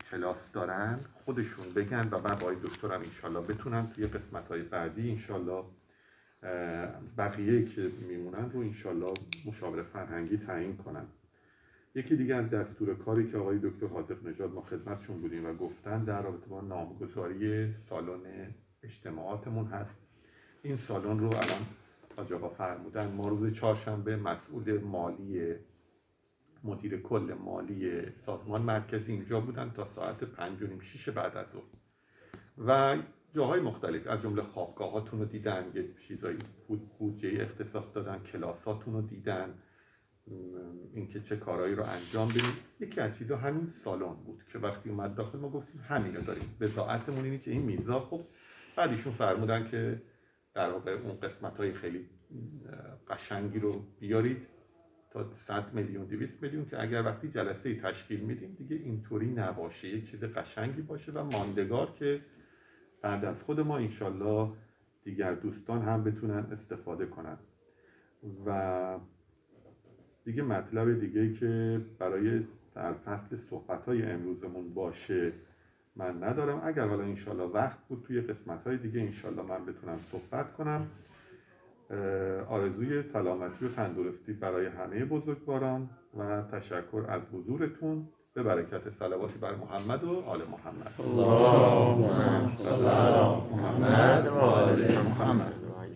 کلاس دارن خودشون بگن و من با آقای دکترم انشالله بتونن توی قسمت‌های بعدی انشالله بقیه که میمونن رو انشالله مشاور فرهنگی تعیین کنن. یکی دیگه از دستور کاری که آقای دکتر حاذق نژاد ما خدمتشون بودیم و گفتن در رابطه با نامگذاری سالن اجتماعاتمون هست. این سالن رو الان حاج آقا فرمودن ما روز چهارشنبه مسئول مالی مدیر کل مالی سازمان مرکزی اینجا بودن تا ساعت 5:30-6 بعد از ظهر و جاهای مختلف از جمله خوابگاهاتون رو دیدن، یه چیزایی بودجه اختصاص دادن، کلاساتون رو دیدن، اینکه چه کارهایی رو انجام بدیم. یکی از چیزا همین سالن بود که وقتی اومد داخل ما گفتیم همین رو داریم، بضاعتمون اینه که این میزا خب بعد ایشون فرمودن که در واقع اون قسمت‌های خیلی قشنگی رو بیارید تا 100 میلیون 200 میلیون که اگر وقتی جلسه تشکیل میدیم دیگه اینطوری نباشه، یه چیز قشنگی باشه و ماندگار که بعد از خود ما انشالله دیگر دوستان هم بتونن استفاده کنن. و دیگه مطلب دیگه که برای در فصل صحبت‌های امروزمون باشه من ندارم. اگر والا انشالله وقت بود توی قسمت‌های دیگه انشالله من بتونم صحبت کنم. آرزوی سلامتی و تندرستی برای همه بزرگواران و تشکر از حضورتون. به برکت صلواتی بر محمد و آل محمد. اللهم صل علی محمد و آل محمد.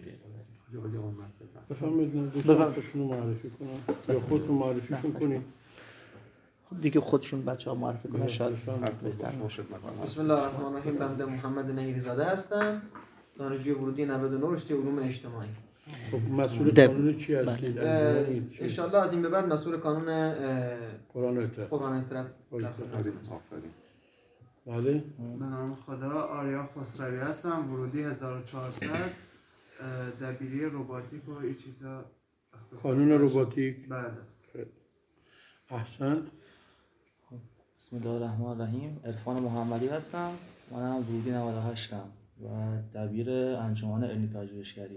بفرمایید خودتون رو معرفی کنم یا خودتون معرفیشون کنید. دیگه خودشون بچه‌ها معرفی کنن شاید بهتر باشه. بسم الله الرحمن الرحیم. بنده محمد نگیری زاده هستم، دانشجوی ورودی 99 رشته علوم اجتماعی. خب مسئول قانون چی هستید؟ ان شاء الله از این به بعد مسئول قانون قرآن و اطلاع. بله. به نام خدا. آریا خسروی هستم، ورودی 1400، دبیری رباتیک و این چیزا. قانون رباتیک. بله. احسنت. بسم الله الرحمن الرحیم. عرفان محمدی هستم، منم ورودی 98 ام و دبیر انجمن علمی پژوهشگری.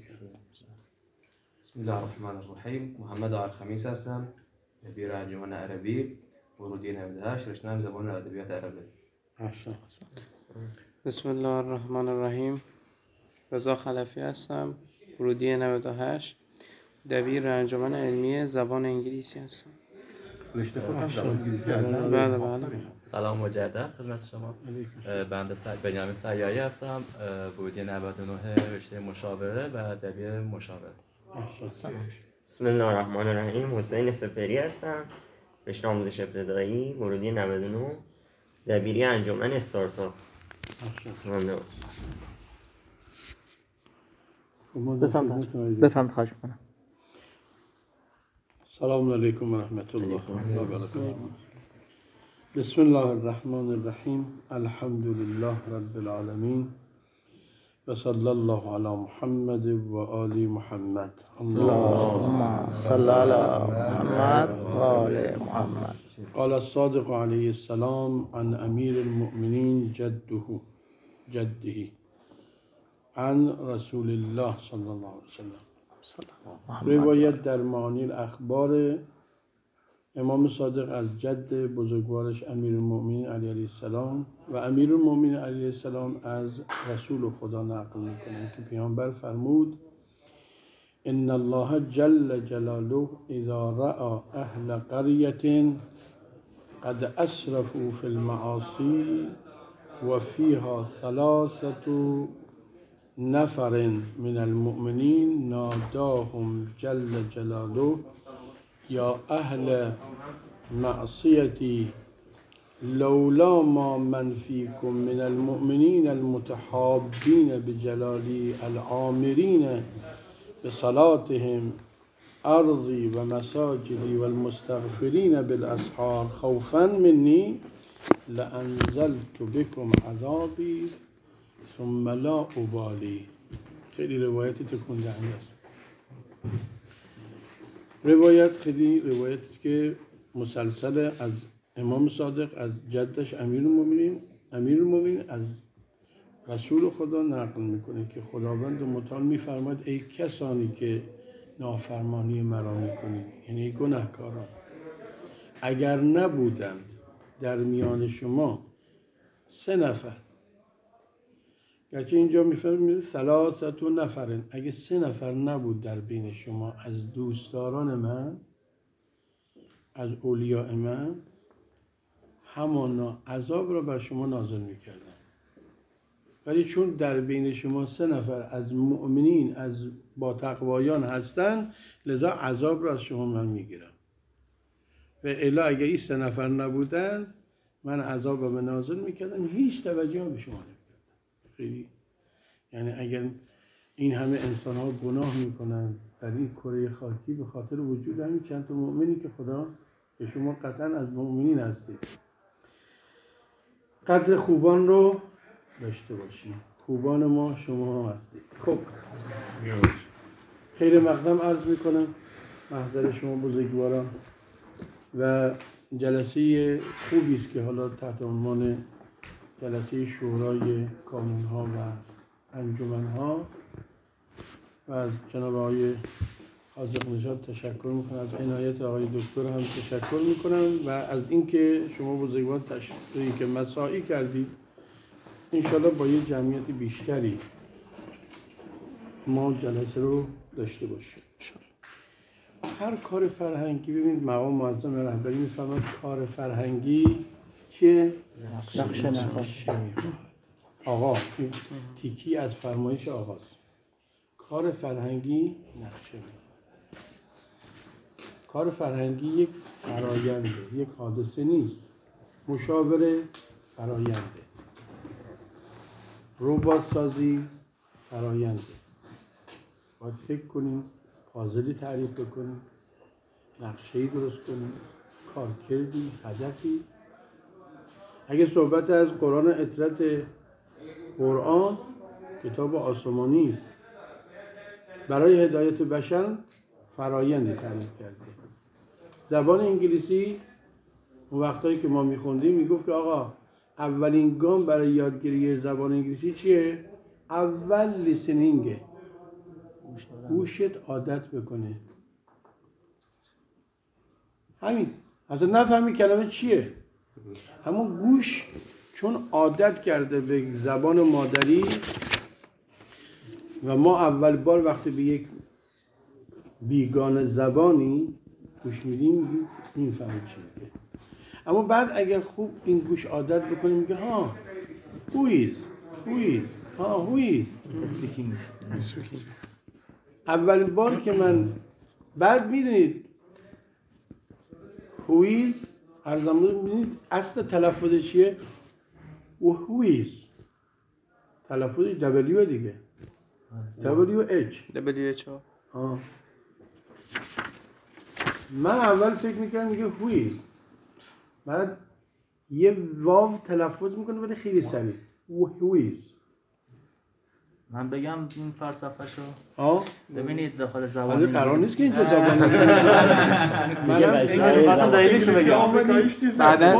بسم الله الرحمن الرحیم. محمد آرخمیس هستم، دبیر انجمن عربی، ورودی 98، رشته زبان و ادبیات عربی. احسنت. بسم الله الرحمن الرحیم. رضا خلفی هستم، ورودی 98، دبیر انجمن علمی زبان انگلیسی هستم. رشته خودم زبان انگلیسی هستم. بله. سلام مجدد خدمت شما. بنده بنیامین سیاری هستم، ورودی 99 رشته مشاوره و دبیر مشاوره. بسم الله الرحمن الرحیم. حسین سپری هستم، رشته آموزش ابتدایی، ورودی 99، دبیری انجمن استارتاپ. بفهمید خواهش میکنم. سلام علیکم و رحمت الله و برکاته. بسم الله الرحمن الرحیم. الحمد لله رب العالمین و صلی الله علی محمد و آل محمد. اللهم صل علی محمد و آل محمد. قال الصادق علیه السلام عن امیر المؤمنین جده عن رسول الله صلی الله علیه وسلم. روایت در معانی اخبار امام صادق از جد بزرگوارش امیر المؤمنین علیه السلام و امیر المؤمنین علیه السلام از رسول خدا نقل میکنند که پیامبر فرمود: ان الله جل جلاله اذا رأى اهل قرية قد اسرفوا في المعاصي وفيها 3 نفر من المؤمنين ناداهم جل جلاله یا اهل معصیتی لولا ما من فیکم من المؤمنین المتحابین بجلالی العامرین بصلاتهم ارضی و مساجدی والمستغفرین بالاسحار خوفا منی لانزلت بكم عذابی ثم لا ابالی. خیلی روایتی تکون دهنده است. روایت خیلی روایتی که مسلسل از امام صادق از جدش امیر المؤمنین از رسول خدا نقل میکنه که خداوند متعال میفرماید ای کسانی که نافرمانی مرا میکنید، یعنی گناهکاران، اگر نبودند در میان شما 3 نفر، گرچه اینجا میفرمید 3 نفرن، اگه 3 نفر نبود در بین شما از دوستداران من، از اولیاء من، همانا عذاب را بر شما نازل میکردم. ولی چون در بین شما 3 نفر از مؤمنین، از با تقوایان هستن، لذا عذاب را از شما من میگیرم. و الا اگر این 3 نفر نبودن، من عذاب را نازل میکردم، هیچ توجه هم به شما نمیکردم. خیلی یعنی اگر این همه انسان ها گناه میکنن در این کره خاکی به خاطر وجود همین چند تا مؤمنی که خدا که شما قطعا از مؤمنین هستید، قدر خوبان رو داشته باشید. خوبان ما شما هم هستید. خب خیر مقدم عرض میکنم محضر شما بزرگواران و جلسه خوبی است که حالا تحت عنوان جلسه شورای کانون‌ها و انجمن‌ها و از جناب آقای حاذق نژاد تشکر میکنم، از عنایت آقای دکتر هم تشکر میکنم و از اینکه شما بزرگوار تشکری که مساعی کردید. انشالله با یه جمعیت بیشتری ما جلسه رو داشته باشیم. هر کار فرهنگی، ببینید مقام معظم رهبری میفرماید کار فرهنگی چیه؟ نقشه میخواد. آقا این تیکی از فرمایش آقاست. کار فرهنگی نقشه میخواد. کار فرهنگی یک فراینده، یک حادثه نیست. مشاوره فراینده. ربات سازی فراینده. باید فکر کنیم، حاضری تعریف بکنیم، نقشه‌ای درست کنیم، کارکردی، هدفی. اگه صحبت از قرآن اطرت قرآن کتاب آسمانی است، برای هدایت بشر فرایندی تعریف کرده. زبان انگلیسی اون وقتایی که ما میخوندیم میگفت که آقا اولین گام برای یادگیری زبان انگلیسی چیه؟ اول لیسنینگه، گوشت عادت بکنه. همین، اصلا نفهمی کلمه چیه، همون گوش چون عادت کرده به زبان مادری و ما اول بار وقتی به یک بیگانه زبانی گوش میدیم میفهمیم چی میگه. اما بعد اگر خوب این گوش عادت بکنیم میگه ها who is اسپیکینگ. اولین بار که من بعد میدونید who is هر زمان میدونید اصل تلفظ چیه؟ who is تلفظش W دیگه WH. من اول فکر میکنم میگه who is، بعد یه واو تلفظ میکنه ولی خیلی سریع who is. من بگم این فلسفه شو ببینید داخل زبان حالا قرار نیست که اینجا زبان منم دلیلش رو بگم. بعداً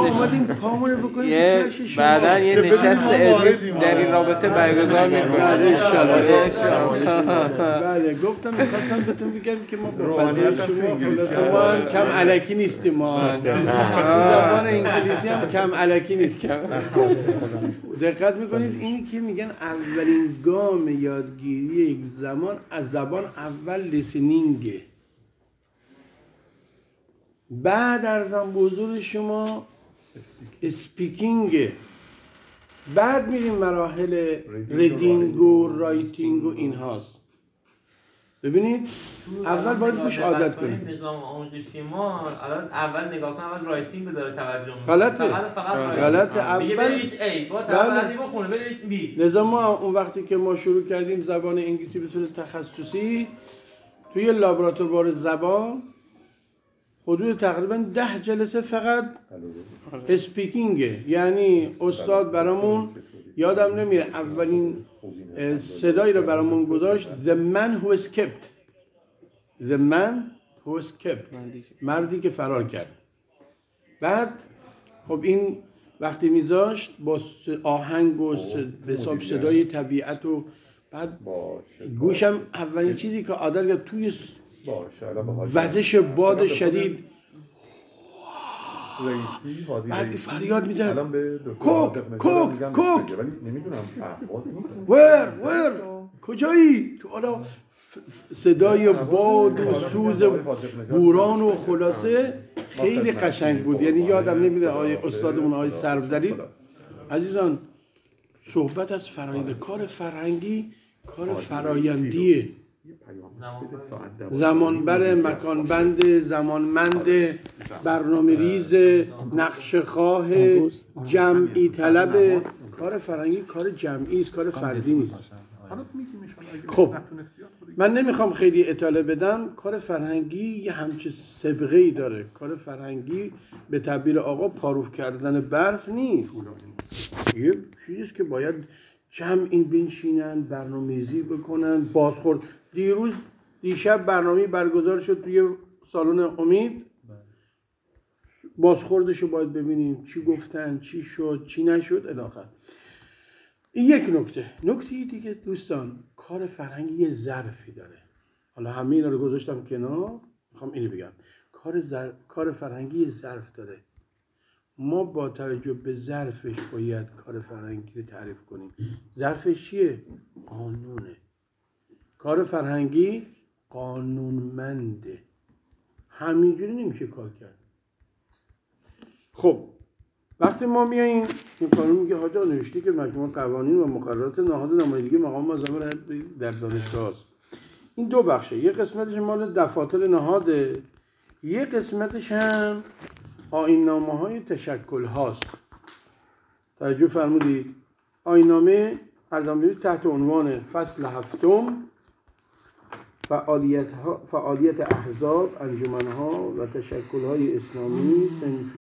یه نشست علمی در این رابطه برگزار میکنیم انشاءالله. بله گفتم میخواستم بهتون بگم که ما به فضای شما خلاصه ما کم الکی نیستیم، ما زبان انگلیسی هم کم الکی نیستیم. دقت میکنید اینی که میگن اولین گام یادگیری یک زمان از زبان اول لیسنینگه، بعد ارزم بزرگ شما اسپیکینگه، بعد میریم مراحل ریدینگ و رایتینگ و این هاست. ببینید اول باید گوش عادت کنید. نظام آموزشی ما الان اول نگاه کن، اول رایتینگ رو داره توجه میکنه. غلطه. اول بنویس A با بعدی بخونه بنویس B. نظام ما اون وقتی که ما شروع کردیم زبان انگلیسی به صورت تخصصی توی لابراتوار زبان حدود تقریبا 10 جلسه فقط اسپیکینگه، یعنی استاد برامون یادم نمیره اولین صدایی رو برامون گذاشت The man who escaped. The man who escaped. مردی که فرار کرد. بعد خب این وقتی میذاشت با آهنگ و به حساب صدای طبیعت و بعد گوشم اولین چیزی که عادت کرد توی وزش باد شدید رئیسی هادی بعد رئیسی فریاد میزنه الان به دکتر کوک، حاذق نژاد کوک، میگم کوک. بگه، ولی نمیدونم اهواز نیست. ور کجایی؟ تو حالا صدای باد و سوز بوران و خلاصه خیلی قشنگ بود. یعنی یادم نمیده آقای استادمون آقای سروردلی. عزیزان صحبت از فرآیند کار فرهنگی کار فرایندیه، زمانبر، مکانبند، زمانمند، برنامه ریز، نقشه خواه، جمعی طلب. کار فرهنگی کار جمعی است، کار فردی نیست. خب من نمیخوام خیلی اطاله بدم. کار فرهنگی یه همچه سابقه‌ای داره. کار فرهنگی به تعبیر آقا پاروف کردن برف نیست، یه چیزیست که باید جمعی بنشینن، برنامه‌ریزی بکنن، بازخورد. دیشب برنامه برگزار شد توی سالن امید، بازخوردشو باید ببینیم چی گفتن، چی شد، چی نشد الاخر. این یک نکته دیگه دوستان، کار فرهنگی یه ظرفی داره. حالا همه اینا رو گذاشتم کنار، میخوام اینو بگم. کار فرهنگی یه ظرف داره. ما با توجه به ظرفش باید کار فرهنگی رو تعریف کنیم. ظرفش چیه؟ قانونه. کار فرهنگی قانونمنده. همینجوری نمیشه کار کرد. خب وقتی ما میاییم این قانون میگه حاجا نوشته که مجموع قوانین و مقررات نهاد نمایندگی مقام معظم در دانشگاه است. این دو بخشه، یه قسمتش مال دفاتر نهاده، یه قسمتش هم آیین‌نامه‌های تشکل هاست. توجه فرمودید؟ آیین‌نامه ارزم تحت عنوان فصل هفتم فعالیت احزاب، انجمن‌ها و تشکل‌های اسلامی صنفی.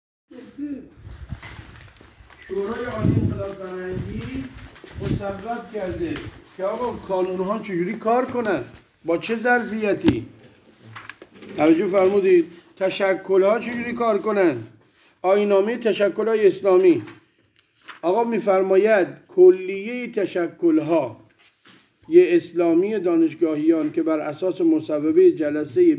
شورای عالی انقلاب فرهنگی مصوب کرده که آقا کانون‌ها چجوری کار کنن، با چه ظرفیتی. توجه فرمودید؟ تشکل‌ها چجوری کار کنن. آیین‌نامه تشکل‌های اسلامی آقا می‌فرماید کلیه تشکل‌ها یه اسلامی دانشگاهیان که بر اساس مصوبه جلسه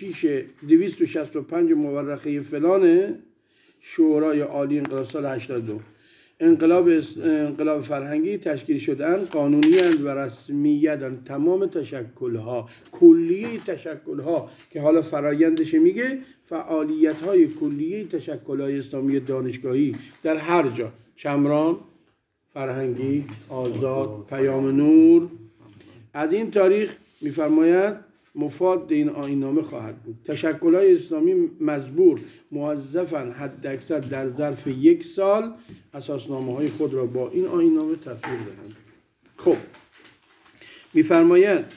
265 مورخه فلانه شورای عالی انقلاب سال 82 انقلاب فرهنگی تشکیل شدن، قانونی اند و رسمیت تمام تشکل‌ها، کلیه تشکل‌ها که حالا فرایندش میگه فعالیت‌های کلیه تشکل‌های اسلامی دانشگاهی در هر جا، چمران، فرهنگی، آزاد، پیام نور، از این تاریخ می‌فرماید مفاد این آیین‌نامه خواهد بود. تشکل‌های اسلامی مجبور موظفاً حداکثر در ظرف 1 سال اساسنامه‌های خود را با این آیین‌نامه تطبیق دهند. خب می‌فرماید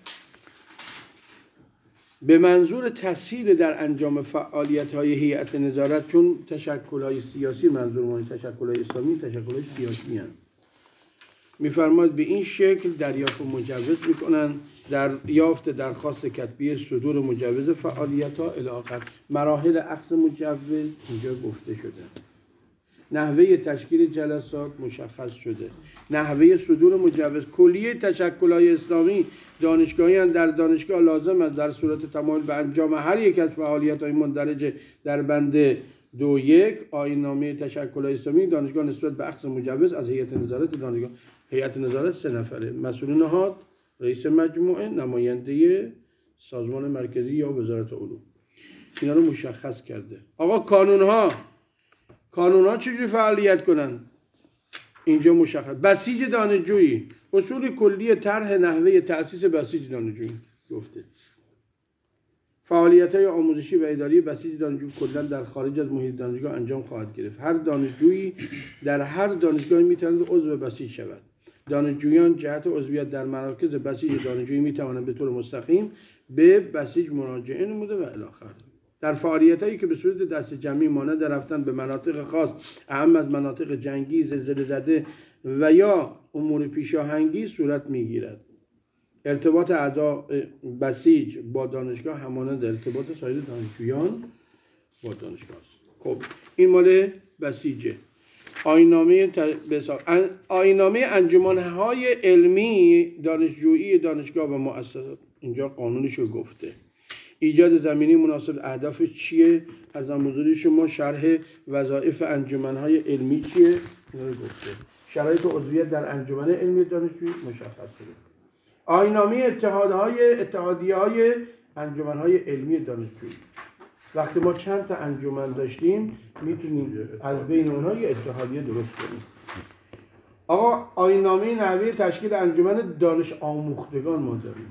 به منظور تسهیل در انجام فعالیت‌های هیئت نظارت، چون تشکل‌های سیاسی منظور ما تشکل‌های اسلامی تشکل‌های سیاسی هستند، می‌فرماید به این شکل دریافت مجوز می‌کنند، دریافت درخواست کتبی، صدور مجوز فعالیت‌ها الی آخر. مراحل اخذ مجوز اینجا گفته شده. نحوه تشکیل جلسات مشخص شده. نحوه صدور مجوز. کلیه تشکل‌های اسلامی دانشگاهیان در دانشگاه لازم است در صورت تمایل به انجام هر یک از فعالیت‌های مندرج در بند 2.1 آیین‌نامه تشکل‌های اسلامی دانشگاه نسبت به اخذ مجوز از هیئت نظارت دانشگاه. هیئت نظارت 3 نفره: مسئول نهاد، رئیس مجموعه، نماینده سازمان مرکزی یا وزارت علوم. اینا رو مشخص کرده. آقا کانون‌ها چجوری فعالیت کنن؟ اینجا مشخص. بسیج دانشجویی، اصول کلی طرح نحوه تأسیس بسیج دانشجویی گفته. فعالیت‌های آموزشی و اداری بسیج دانشجو کلاً در خارج از محیط دانشگاه انجام خواهد گرفت. هر دانشجویی در هر دانشگاهی میتواند عضو بسیج شود. دانشجویان جهت عضویت در مراکز بسیج دانشجویی میتوانند به طور مستقیم به بسیج مراجعه نموده و الی آخر. در فعالیتایی که به صورت دست جمعی مانند رفتن به مناطق خاص، اهم از مناطق جنگی، زلزله زده و یا امور پیشاهنگی صورت میگیرد. ارتباط اعضای بسیج با دانشگاه همانند ارتباط سایر دانشجویان با دانشگاه است. خب این مال بسیجه. آیین‌نامه انجمن‌های علمی دانشجویی دانشگاه و مؤسسات، اینجا قانونش رو گفته. ایجاد زمینه مناسب اهداف چیه؟ از حضور شما شرح وظایف انجمنهای علمی چیه؟ اینا رو گفته. شرایط عضویت در انجمن علمی دانشجویی مشخص شده. آیین‌نامه اتحادیه‌های انجمنهای علمی دانشجویی. وقتی ما چند تا انجمن داشتیم میتونیم از بین اونها یه اتحادیه درست کنیم. آقا آیین‌نامه نحوه تشکیل انجمن دانش آموختگان ما داریم.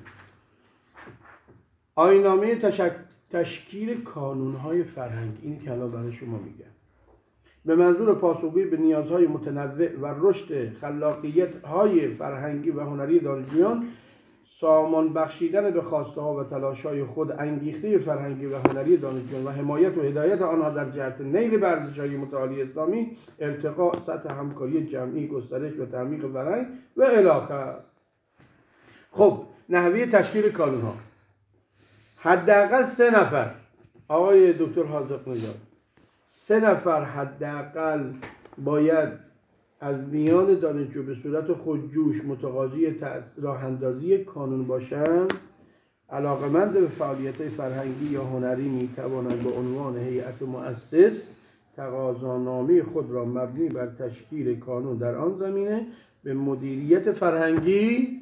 آیین‌نامه تشکیل کانون‌های فرهنگی، این که الان برای شما میگم، به منظور پاسخگویی به نیازهای متنوع و رشد خلاقیت‌های فرهنگی و هنری دانشجویان، سامان بخشیدن به خواسته‌ها و تلاش‌های خود، انگیخته فرهنگی و هنری دانشجویان و حمایت و هدایت آنها در جهت نیل به ارزش‌های متعالی اسلامی، ارتقاء سطح همکاری جمعی، گسترش و تعمیق فرهنگ و الی آخر. خب نحوه تشکیل کانون‌ها، حداقل 3 نفر، آقای دکتر حاذق نژاد، 3 نفر حداقل باید از میان دانشجو به صورت خودجوش متقاضی راه اندازی کانون باشند، علاقمند به فعالیت‌های فرهنگی یا هنری می‌توانند به عنوان هیئت مؤسس تقاضانامه خود را مبنی بر تشکیل کانون در آن زمینه به مدیریت فرهنگی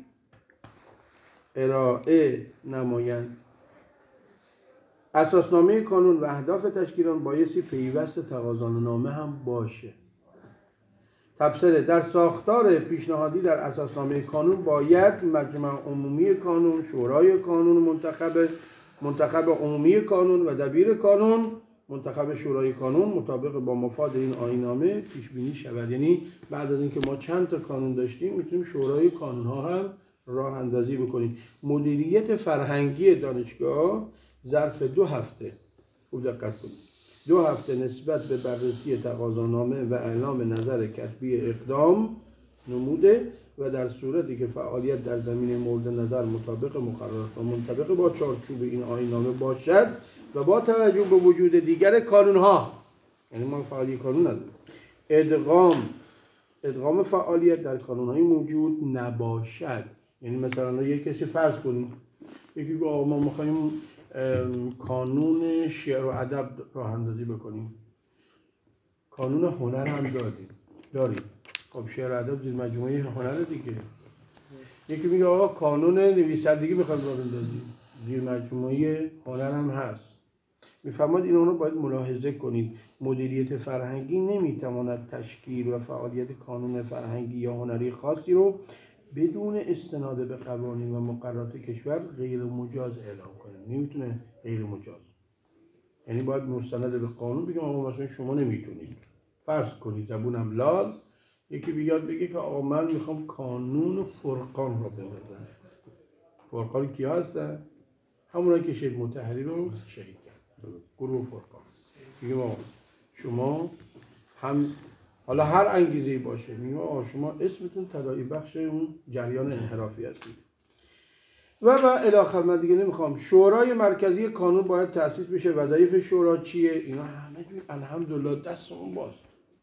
ارائه نمایند. اساسنامه کانون و اهداف تشکیل آن بایستی پیوست تقاضانامه هم باشه. تبصره: در ساختار پیشنهادی در اساسنامه کانون باید مجمع عمومی کانون، شورای کانون منتخب عمومی کانون و دبیر کانون منتخب شورای کانون مطابق با مفاد این آیین‌نامه پیش بینی شود. یعنی بعد از اینکه ما چند تا کانون داشتیم میتونیم شورای کانون ها هم راه اندازی بکنیم. مدیریت فرهنگی دانشگاه ظرف 2 هفته، خوب دقت کنید، 2 هفته نسبت به بررسی تقاضانامه و اعلام نظر کتبی اقدام نموده و در صورتی که فعالیت در زمینه مورد نظر مطابق مقررات و منطبق با چارچوب این آیین‌نامه باشد و با توجه به وجود دیگر کانون‌ها، یعنی ما فعالیت کانون نداریم، ادغام فعالیت در کانون‌های موجود نباشد. یعنی مثلا یک کسی فرض کنیم یکی گفت ما می‌خوایم کانون شعر و ادب راه اندازی بکنیم، کانون هنر هم داریم. خب شعر و ادب زیر مجموعه هنر دیگه. یکی میگه آقا کانون نویسندگی میخوایم راه اندازیم، زیر مجموعه هنر هم هست. میفهمید این رو باید ملاحظه کنید. مدیریت فرهنگی نمیتواند تشکیل و فعالیت کانون فرهنگی یا هنری خاصی رو بدون استناد به قوانین و مقررات کشور غیر مجاز اعلام کنه. نمیتونه غیر مجاز، یعنی باید مستند به قانون بگم آقا مثلا شما نمیتونید. فرض کنید زبونم لال یکی بیاد بگه که آقا من میخوام کانون فرقان رو بندازم. فرقان کیا هستن؟ همونایی که شهید مطهری رو شهید کرد، گروه فرقان. میگم آقا شما هم حالا هر انگیزه‌ای باشه، میگم آقا شما اسمتون تداعی بخش اون جریان انحرافی هستید و الی آخر. من دیگه نمیخوام. شورای مرکزی کانون باید تأسیس بشه. وظایف شورا چیه؟ اینا همه الحمدلله دستمون باز،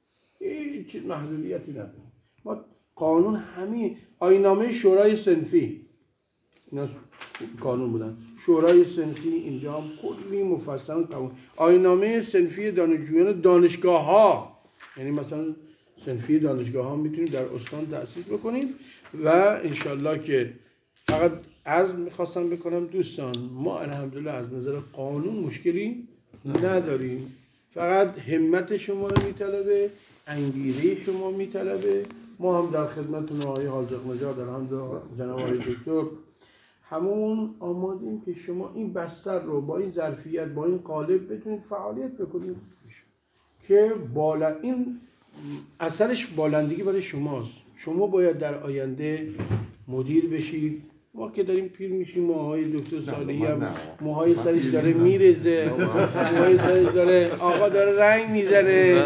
هیچ چیز محدودیتی نداریم. ما قانون همین آیین‌نامه شورای صنفی اینا قانون بودن. شورای صنفی اینجا هم کلی مفصل قانون. آیین‌نامه صنفی دانشجویان دانشگاه‌ها، یعنی مثلا صنفی دانشگاه‌ها میتونیم در استان تأسیس بکنیم و انشالله که فقط عرض میخواستم بکنم دوستان ما الحمدلله از نظر قانون مشکلی نداریم، فقط همت شما رو میطلبه، انگیزه شما میطلبه. ما هم در خدمتتون آقای حاذق نژاد الحمدلله جناب آقای دکتر همون آمادیم که شما این بستر رو با این ظرفیت با این قالب بتونید فعالیت بکنید که این اثرش بالندگی برای شماست. شما باید در آینده مدیر بشید. ما که داریم پیر میشیم، موهای دکتر صالحی هم موهای سرش داره میرزه، موهای سرش داره آقا داره رنگ میزنه.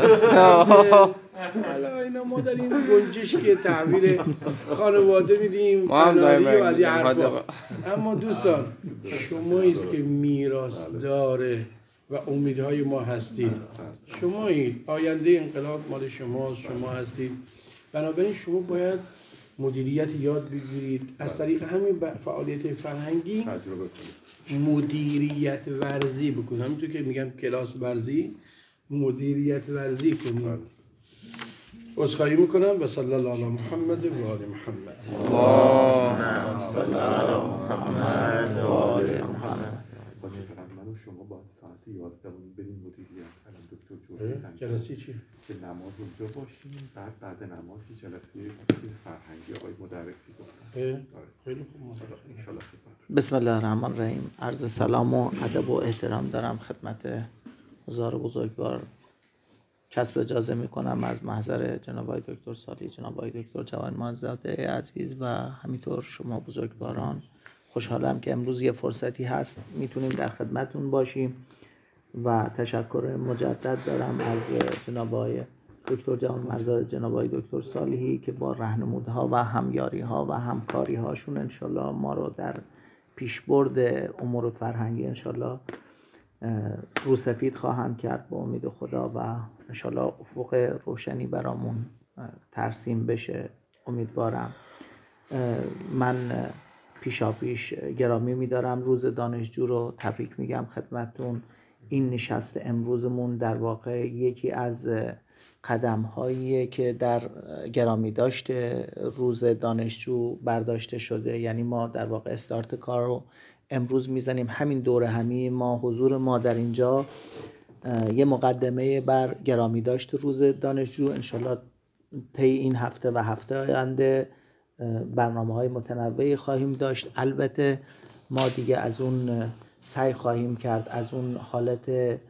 حالا اینا ما داریم گنجش که تحویل خانواده میدیم قناری و از این حرفا. اما دوستان شماییست که میراث داره و امیدهای ما هستید. شمایید، آینده انقلاب مال شماست، شما هستید. بنابراین شما باید مدیریت یاد بگیرید. از طریق همین فعالیت فرهنگی تجربه کنید. مدیریت ورزی بکنید. همینطور که میگم کلاس ورزی، مدیریت ورزی کنید. عذرخواهی میکنم و صلی الله علی محمد و آل محمد. اللهم صل علی محمد و آل محمد. من و شما باید ساعت 11 بریم مدیریت. الان دکتر جوری جلسه چی؟ که نماز اونجا باشیم، بعد نماز جلسه چیز فرهنگی آقای مدرسی گفتن. خیلی خوب. ان شاء الله خدمت. بسم الله الرحمن الرحیم. عرض سلام و ادب و احترام دارم خدمت حضار بزرگوار. کسب اجازه میکنم از محضر جناب آقای دکتر صالحی، جناب آقای دکتر جوانمردزاده عزیز و همینطور شما بزرگواران. خوشحالم که امروز یه فرصتی هست میتونیم در خدمتون باشیم و تشکر مجدد دارم از جناب آقای دکتر جوانمردزاده، جناب آقای دکتر صالحی که با راهنمودی‌ها و همیاری‌ها و همکاری‌هاشون انشالله ما رو در پیشبرد امور فرهنگی انشالله روسفید خواهند کرد با امید خدا و انشالله افق روشنی برامون ترسیم بشه امیدوارم. من پیشاپیش گرامی می‌دارم روز دانشجو رو تبریک میگم خدمتتون. این نشست امروزمون در واقع یکی از قدم‌هاییه که در گرامی داشته روز دانشجو برداشته شده. یعنی ما در واقع استارت کار رو امروز میزنیم. همین دوره همی ما حضور ما در اینجا یه مقدمه بر گرامی داشت روز دانشجو. انشالله طی این هفته و هفته آینده برنامه‌های متنوعی خواهیم داشت. البته ما دیگه از اون سعی خواهیم کرد از اون حالت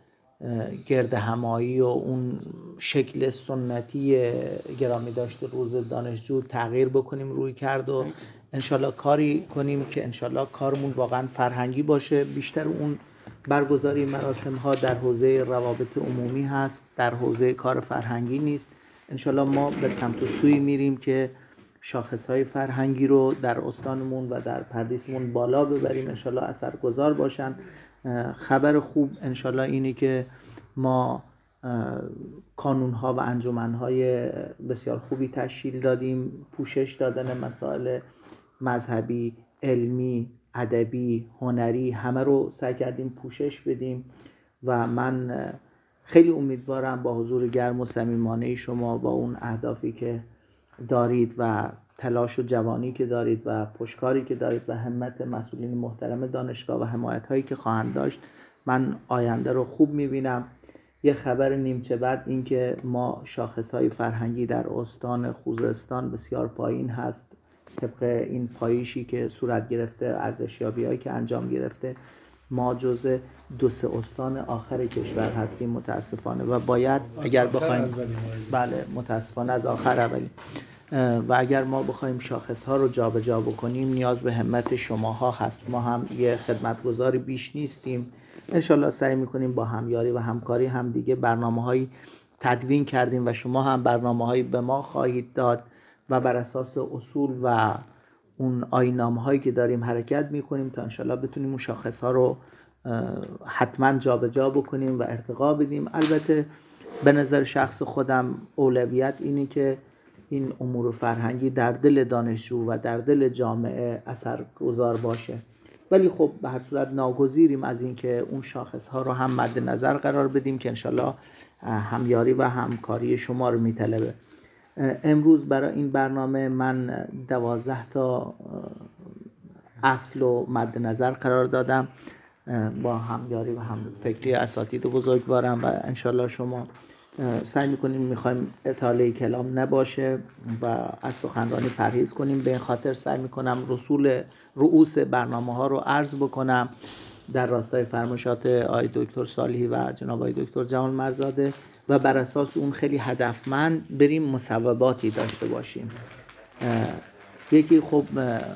گرد همایی و اون شکل سنتی گرامی داشت روز دانشجو تغییر بکنیم روی کرد و انشالله کاری کنیم که انشالله کارمون واقعا فرهنگی باشه. بیشتر اون برگزاری مراسم ها در حوزه روابط عمومی هست، در حوزه کار فرهنگی نیست. انشالله ما به سمت و سوی میریم که شاخص های فرهنگی رو در استانمون و در پردیسمون بالا ببریم، انشالله اثرگذار باشن. خبر خوب انشالله اینه که ما کانون‌ها و انجمن‌های بسیار خوبی تشکیل دادیم، پوشش دادن مسائل مذهبی، علمی، ادبی، هنری همه رو سعی کردیم پوشش بدیم و من خیلی امیدوارم با حضور گرم و صمیمانه شما با اون اهدافی که دارید و تلاش و جوانی که دارید و پشتکاری که دارید و همت مسئولین محترم دانشگاه و حمایت‌هایی که خواهند داشت، من آینده رو خوب می‌بینم. یه خبر نیمچه بعد این که ما شاخص‌های فرهنگی در استان خوزستان بسیار پایین هست. طبق این پایشی که صورت گرفته، ارزشیابی‌هایی که انجام گرفته، ما جزء 2-3 استان آخر کشور هستیم متاسفانه و باید اگر بخوایم بله متاسفانه از آخر اولی و اگر ما بخوایم شاخص‌ها رو جابجا بکنیم نیاز به همت شماها هست. ما هم یه خدمتگزاری بیش نیستیم. انشالله سعی میکنیم با همیاری و همکاری هم دیگه برنامه‌هایی تدوین کردیم و شما هم برنامه‌هایی به ما خواهید داد و بر اساس اصول و اون آیین‌نامه‌هایی که داریم حرکت میکنیم تا انشالله بتونیم اون شاخص‌ها رو حتما جابجا بکنیم و ارتقا بدیم. البته به نظر شخص خودم اولویت اینه که این امور فرهنگی در دل دانشجو و در دل جامعه اثرگذار باشه، ولی خب به هر صورت ناگزیریم از این که اون شاخص ها رو هم مد نظر قرار بدیم که انشالله همیاری و همکاری شما رو میطلبه. امروز برای این برنامه من 12 تا اصل و مد نظر قرار دادم با همیاری و هم فکری اساتید بزرگوارم و انشالله شما سعی میکنیم میخوایم اطاله کلام نباشه و از سخنرانی پرهیز کنیم. به این خاطر سعی میکنم رؤوس برنامه ها رو عرض بکنم در راستای فرمایشات آقای دکتر صالحی و جناب آقای دکتر جوانمردزاده و بر اساس اون خیلی هدفمند بریم مصوباتی داشته باشیم. یکی خب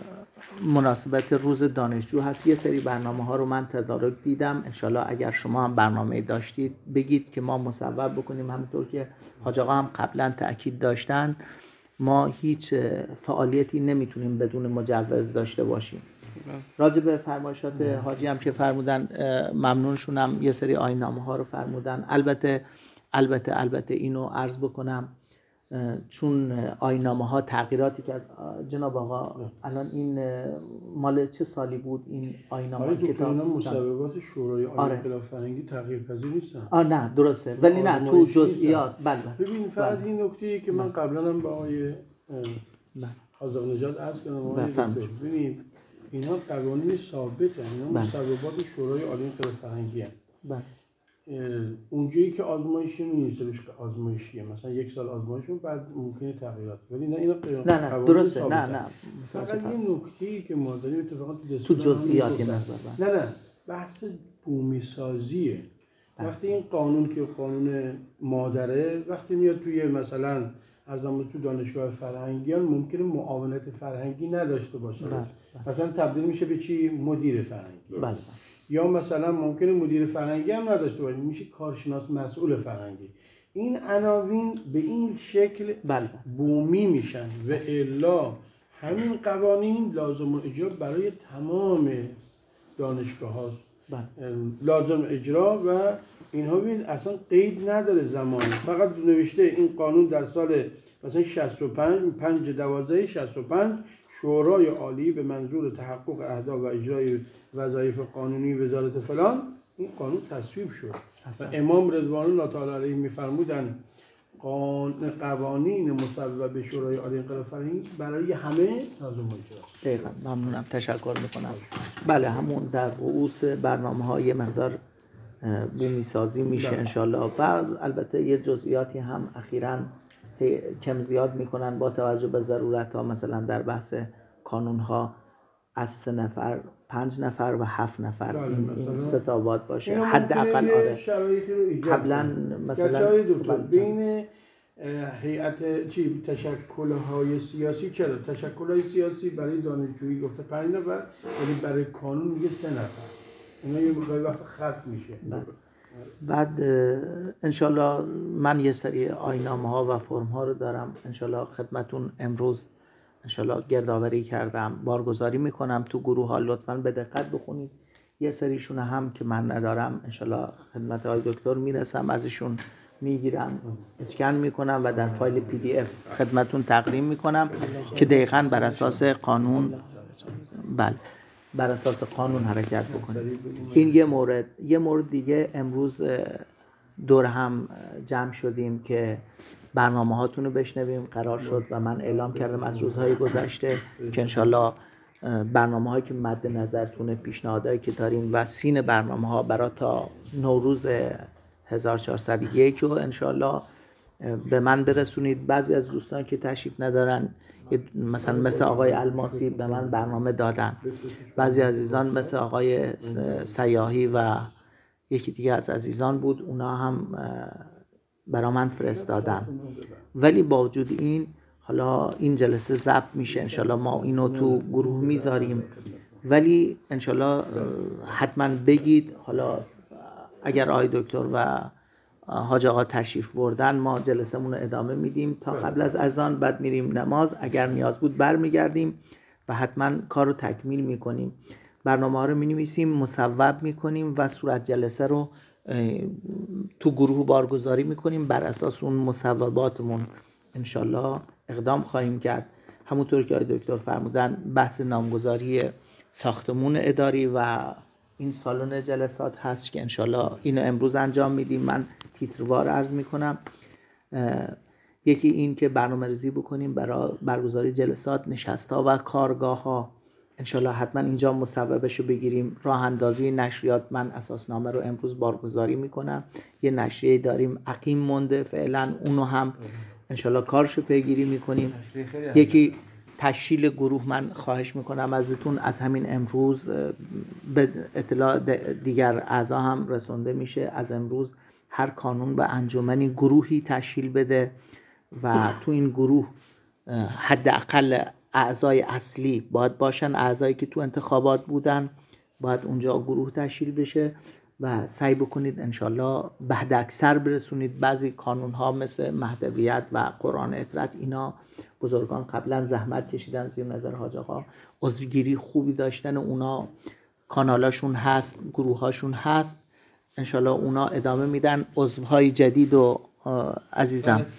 مناسبت روز دانشجو هست. یه سری برنامه ها رو من تدارک دیدم، انشالله اگر شما هم برنامه داشتید بگید که ما مصوب بکنیم. همونطور که حاج آقا هم قبلا تأکید داشتن ما هیچ فعالیتی نمیتونیم بدون مجوز داشته باشیم. راجع به فرمایشات حاجی هم که فرمودن ممنونشونم، یه سری آیین‌نامه ها رو فرمودن. البته اینو عرض بکنم چون آیین‌نامه ها تغییراتی که جناب آقا الان این مال چه سالی بود این آیین‌نامه کتاب مصوبات شورای عالی انقلاب فرهنگی تغییر پذیر نیستن. نه درسته ولی نه تو جزئیات بله. ببین فقط این نکته‌ای که من قبلا هم با آقای حاذق نژاد عرض کردم ببینید اینا قوانین ثابته، اینا مصوبات شورای عالی انقلاب فرهنگی هستند. اونجایی که آزمایشی نیست روش آزمایشیه، مثلا 1 سال آزمایشون بعد ممکنه تغییرات، ولی نه اینا نه درسته نه فقط یه نکته‌ای که ما داریم اتفاقا تو جزئیات نه بحث بومی سازیه. وقتی این قانون که قانون مادره وقتی میاد توی مثلا ارزم تو دانشگاه فرهنگیان ممکنه معاونت فرهنگی نداشته باشه، مثلا تبدیل میشه به چی؟ مدیر فرهنگی. یا مثلا ممکنه مدیر فرهنگی هم نداشته باشه، میشه کارشناس مسئول فرهنگی. این عناوین به این شکل بومی میشن و الا همین قوانین لازم اجرا برای تمام دانشگاه هاست لازم اجرا و اینها ببین اصلا قید نداره زمانی، فقط نوشته این قانون در سال مثلا 65 شورای عالی به منظور تحقق اهداف و اجرای وظایف قانونی وزارت فلان این قانون تصویب شد و امام رضوان الله تعالی علیه میفرمودن قوانین مصوب شورای عالی انقلاب فرهنگی برای همه لازم اجراست. دقیقاً ممنونم، تشکر میکنم. بله همون در رؤوس برنامه‌های یه مقدار بومی سازی میشه انشالله و البته یه جزئیاتی هم اخیراً کم زیاد میکنن با توجه به ضرورت ها، مثلا در بحث کانون ها از 3 نفر 5 نفر و 7 نفر این 3 تا باید باشه حداقل. قبلا مثلا بین هیئت تشکل‌های سیاسی چرا تشکل‌های سیاسی برای دانشجویی گفته 5 نفر ولی برای قانون میگه 3 نفر، اینا یه موقعی وقت خط میشه. بعد انشالله من یه سری آیین‌نامه ها و فرم ها رو دارم انشالله خدمتون امروز انشالله گردآوری کردم، بارگذاری میکنم تو گروه ها، لطفاً به دقت بخونید. یه سریشون هم که من ندارم انشالله خدمت های دکتر میرسم، ازشون میگیرم اسکن میکنم و در فایل PDF خدمتون تقدیم میکنم که دقیقاً بر اساس قانون بر اساس قانون حرکت بکنید. این یه مورد دیگه امروز دور هم جمع شدیم که برنامه هاتون رو بشنویم قرار شد و من اعلام کردم از روزهای گذشته که انشالله برنامه هایی که مد نظرتونه پیشنهادهایی که دارین و سین برنامه ها برای تا نوروز 1401 رو انشالله به من برسونید. بعضی از دوستان که تشریف ندارن مثلا مثل آقای الماسی به من برنامه دادن، بعضی عزیزان مثل آقای سیاحی و یکی دیگه از عزیزان بود اونا هم برا من فرستادن، ولی با وجود این حالا این جلسه ضبط میشه انشالله ما اینو تو گروه میذاریم، ولی انشالله حتما بگید. حالا اگر آقای دکتر و حاج آقا تشریف بردن ما جلسمون رو ادامه میدیم تا قبل از اذان، بعد میریم نماز، اگر نیاز بود برمیگردیم و حتما کار رو تکمیل میکنیم. برنامه ها رو مینویسیم، مصوب میکنیم و صورت جلسه رو تو گروه بارگذاری میکنیم، بر اساس اون مصوباتمون انشالله اقدام خواهیم کرد. همونطور که آقای دکتر فرمودن بحث نامگذاری ساختمون اداری و این سالن جلسات هست که انشالله اینو امروز انجام میدیم. من تیتروار عرض میکنم. یکی این که برنامه ریزی بکنیم برای برگزاری جلسات، نشست‌ها و کارگاه‌ها انشالله حتما اینجا مصوبشو بگیریم. راه اندازی نشریات من اساسنامه رو امروز بارگذاری میکنم، یه نشریه داریم عقیم مونده فعلا، اونو هم انشالله کارشو پیگیری میکنیم. یکی تشکیل گروه من خواهش میکنم ازتون از همین امروز به اطلاع دیگر اعضا هم رسونده میشه، از امروز هر کانون و انجمنی گروهی تشکیل بده و تو این گروه حداقل اعضای اصلی باید باشن، اعضایی که تو انتخابات بودن باید اونجا گروه تشکیل بشه و سعی بکنید انشالله به حد اکثر برسونید. بعضی کانون ها مثل مهدویت و قرآن اطرت اینا بزرگان قبلا زحمت کشیدن زیر نظر حاج آقا، عضوگیری خوبی داشتن، اونا کانالاشون هست، گروهاشون هست، انشالله اونا ادامه میدن. عضوهای جدید و عزیزم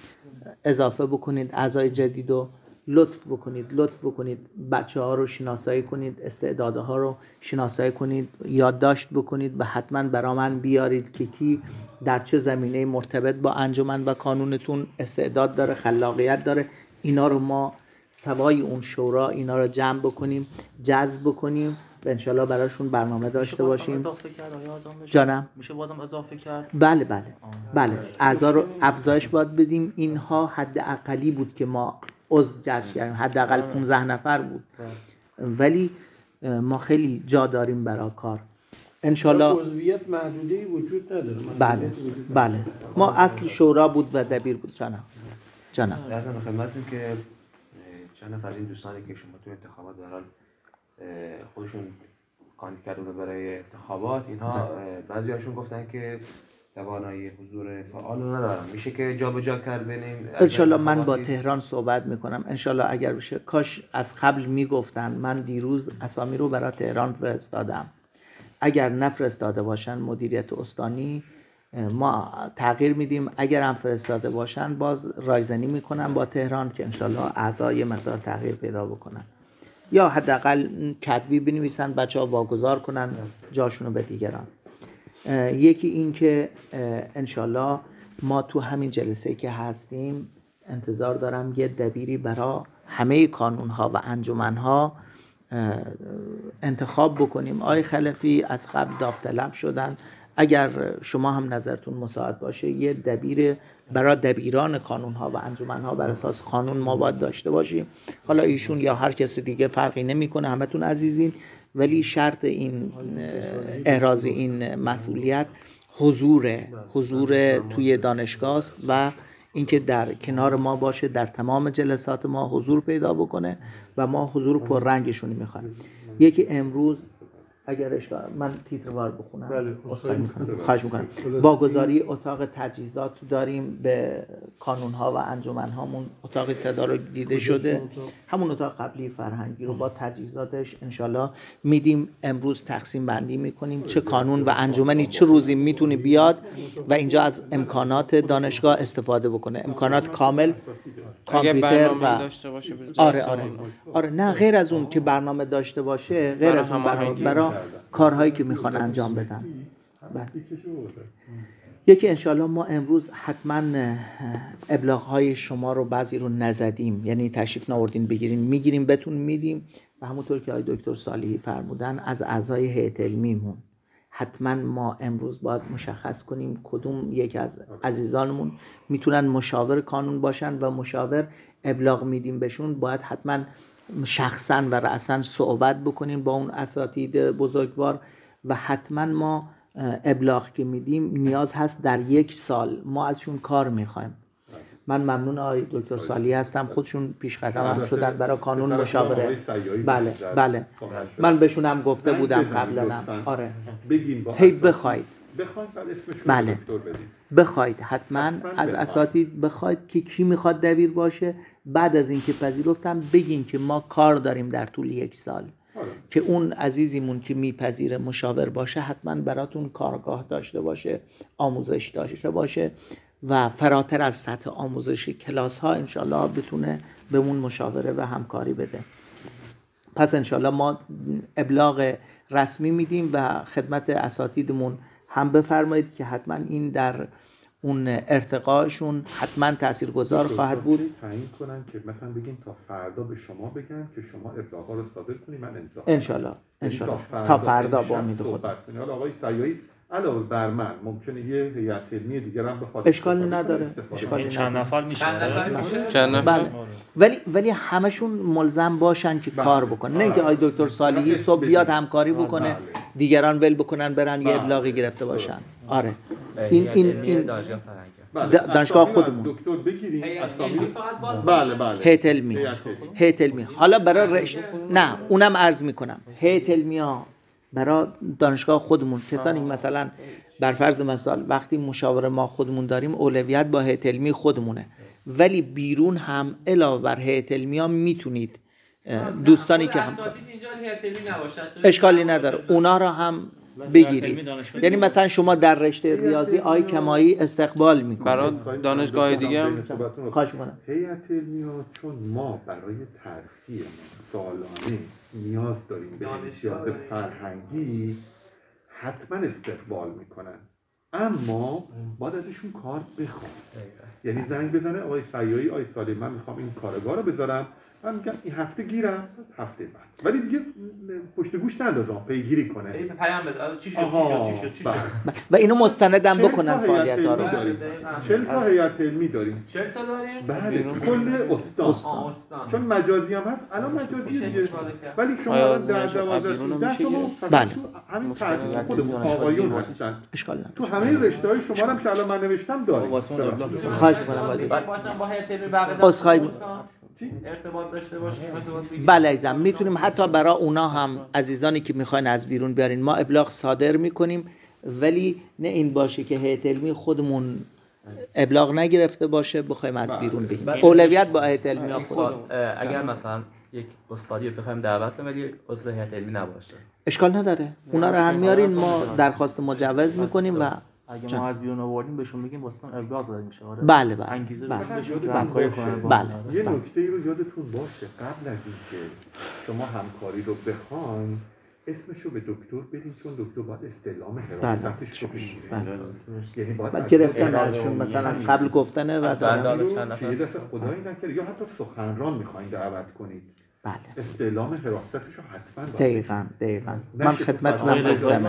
اضافه بکنید اعضای جدید رو لطف بکنید بچه ها رو شناسایی کنید، استعدادها رو شناسایی کنید، یادداشت بکنید و حتما برا من بیارید که کی در چه زمینه مرتبط با انجمن و کانونتون استعداد داره، خلاقیت داره. اینا رو ما سوای اون شورا اینا رو جمع بکنیم، جذب بکنیم و انشالله براشون برنامه داشته باشیم. اضافه کرد جانم میشه بازم اضافه کرد؟ بله اعضا رو افزایش باید بدیم. اینها حد اقلی بود که ما عضو جذب کردیم، حداقل 15 نفر بود، ولی ما خیلی جا داریم برای کار انشالله. عضویت محدوده‌ای وجود نداره. بله ما اصل شورا بود و دبیر بود. جانم ارزم خدمتتون که چند نفر این دوستانی که شما تو انتخابات به هر حال خودشون کاندید کرده بودن برای انتخابات، اینها بعضی هاشون گفتن که توانایی حضور فعال رو ندارم، میشه که جابجا کرد بین این انشالله من با تهران صحبت میکنم انشالله اگر بشه. کاش از قبل میگفتن. من دیروز اسامی رو برای تهران فرستادم، اگر نفرستاده باشن مدیریت استانی ما تغییر میدیم، اگر هم فرستاده باشن باز رایزنی میکنم با تهران که انشالله اعضای مقدار تغییر پیدا بکنن یا حداقل کتبی بنویسن بچه ها واگذار کنن جاشونو به دیگران. یکی این که انشالله ما تو همین جلسه که هستیم انتظار دارم یه دبیری برای همه کانونها و انجمنها انتخاب بکنیم. آقای خلفی از قبل داوطلب شدن، اگر شما هم نظرتون مساعد باشه یه دبیر برای دبیران کانونها و انجمنها بر اساس قانون ما باید داشته باشیم. حالا ایشون یا هر کسی دیگه فرقی نمیکنه، همتون عزیزین، ولی شرط این احراز این مسئولیت حضور توی دانشگاه است و اینکه در کنار ما باشه، در تمام جلسات ما حضور پیدا بکنه و ما حضور پررنگشون میخوایم. یکی امروز اگر من تیتروار بخونم. بله خواهش میکنم. واگذاری اتاق تجهیزات داریم به کانونها و انجمنهامون. اتاق تدارک دیده شده، همون اتاق قبلی فرهنگی رو با تجهیزاتش انشالله میدیم. امروز تقسیم بندی میکنیم چه کانون و انجمنی چه روزی میتونه بیاد و اینجا از امکانات دانشگاه استفاده بکنه. امکانات کامل، کامپیوتر و آره نه غیر از اون که برنامه داشته باشه، غیر از اون برای کارهایی که میخوان انجام بدن. یکی انشالله ما امروز حتما ابلاغهای شما رو بعضی رو نزدیم، یعنی تشریف ناوردین بگیرین، میگیریم بهتون میدیم و همونطور که آقای دکتر صالحی فرمودن از اعضای هیئت علمیمون حتما ما امروز باید مشخص کنیم کدوم یک از عزیزانمون میتونن مشاور کانون باشن و مشاور ابلاغ میدیم بهشون. باید حتما شخصا و رأسا صحبت بکنیم با اون اساتید بزرگوار و حتما ما ابلاغ که میدیم نیاز هست در 1 سال ما ازشون کار میخوایم. من ممنون آقای دکتر صالحی هستم، خودشون پیش قدم هم شدن برای کانون مشاوره. بله من بهشون هم گفته بودم قبلا. آره هی بخواید بله بخواید حتما از اساتید بخواید که کی میخواد دبیر باشه. بعد از اینکه پذیرفتم بگین که ما کار داریم در طول 1 سال که اون عزیزیمون که میپذیره مشاور باشه حتما براتون کارگاه داشته باشه، آموزش داشته باشه و فراتر از سطح آموزشی کلاس ها انشالله بتونه بهمون مشاوره و همکاری بده. پس انشالله ما ابلاغ رسمی میدیم و خدمت اساتیدمون هم بفرمایید که حتما این در اون ارتقاشون حتما تاثیرگذار خواهد بود. تعیین کنن که مثلا بگیم تا فردا به شما بگن که شما ابلاغ‌ها رو صادر کنید، من امضا انشالله تا فردا با امید خدا. حالا آقای سیایی علاوه بر من ممکنه یه هیئت علمی دیگه هم بخواد اشکالی نداره. چند نفر میشه؟ بله. ولی همشون ملزم باشن که کار بکنن، نه اینکه آقای دکتر صالحی صبح بیاد همکاری بکنه دیگران ول بکنن برن یه ابلاغی گرفته باشن. آره این دانشگاه خودمون دکتر بگیریم هیئت علمی حالا برای نه اونم عرض میکنم هیئت علمی ها برای دانشگاه خودمون کسانی مثلا بر فرض مثال وقتی مشاور ما خودمون داریم اولویت با هیئت علمی خودمونه، ولی بیرون هم علاوه بر هیئت علمی ها میتونید اشکالی نداره اونا را هم بگیرید. یعنی مثلا شما در رشته ریاضی آی کمایی استقبال میکنید. برای دانشگاه دیگه هم خواهش می‌کنم. هیئت علمیه چون ما برای ترفیع سالانه نیاز داریم به امتیاز فرهنگی حتما استقبال میکنن، اما باید ازشون کار بخوام. یعنی زنگ بزنه آقای سیایی، آقای سالی من میخوام این کارگاه رو بذارم، من میگم این هفته گیرم، هفته بعد، ولی دیگه پشت گوش نندازم، پیگیری کنه. پیام بده چی شد. و اینو مستندم بکنن فعالیت‌ها رو. 40 تا هیئت علمی داریم. 40 تا داریم؟ بله، کل استان. چون مجازی هم هست، الان مجازی دیگه. ولی شما الان 12 13 تا بله. همین تدریس خودمون آقایون هستن. اشکال نداره. تو همه رشته‌های شما هم که الان من نوشتم داریم. خواهش می‌کنم با هیئت علمی بقیه ارتباط داشته باشیم، بله عزیزم، میتونیم حتی برای اونا هم عزیزانی که میخواین از بیرون بیارین ما ابلاغ صادر میکنیم، ولی نه این باشه که هیئت علمی خودمون ابلاغ نگرفته باشه بخوایم از بیرون بگیم. اولویت با هیئت علمی خود. اگر مثلا یک استادی رو بخوایم دعوت کنیم ولی عضو هیئت علمی نباشه اشکال نداره، اونا رو هم میارین، ما درخواست مجوز میکنیم و اگه ما از بیرون آوردیم بهشون بگیم واسه ابلاغ زده میشه. آره بله بله انگیزه بله. بهشون که بله. همکاری کنن. بله. یه نکته ای رو یادتون باشه قبل از اینکه شما همکاری رو بخواین اسمشو به دکتر بدین، چون دکتر باید استعلام حراستش رو بگیره. یعنی باید گرفتن ازشون مثلا از قبل گفتنه و که یه دفعه خدایی نکرده یا حتی سخنران میخواین دعوت کنید. بله. استعلام حراستش رو حتما دقیقاً من خدمتتونم گفتم.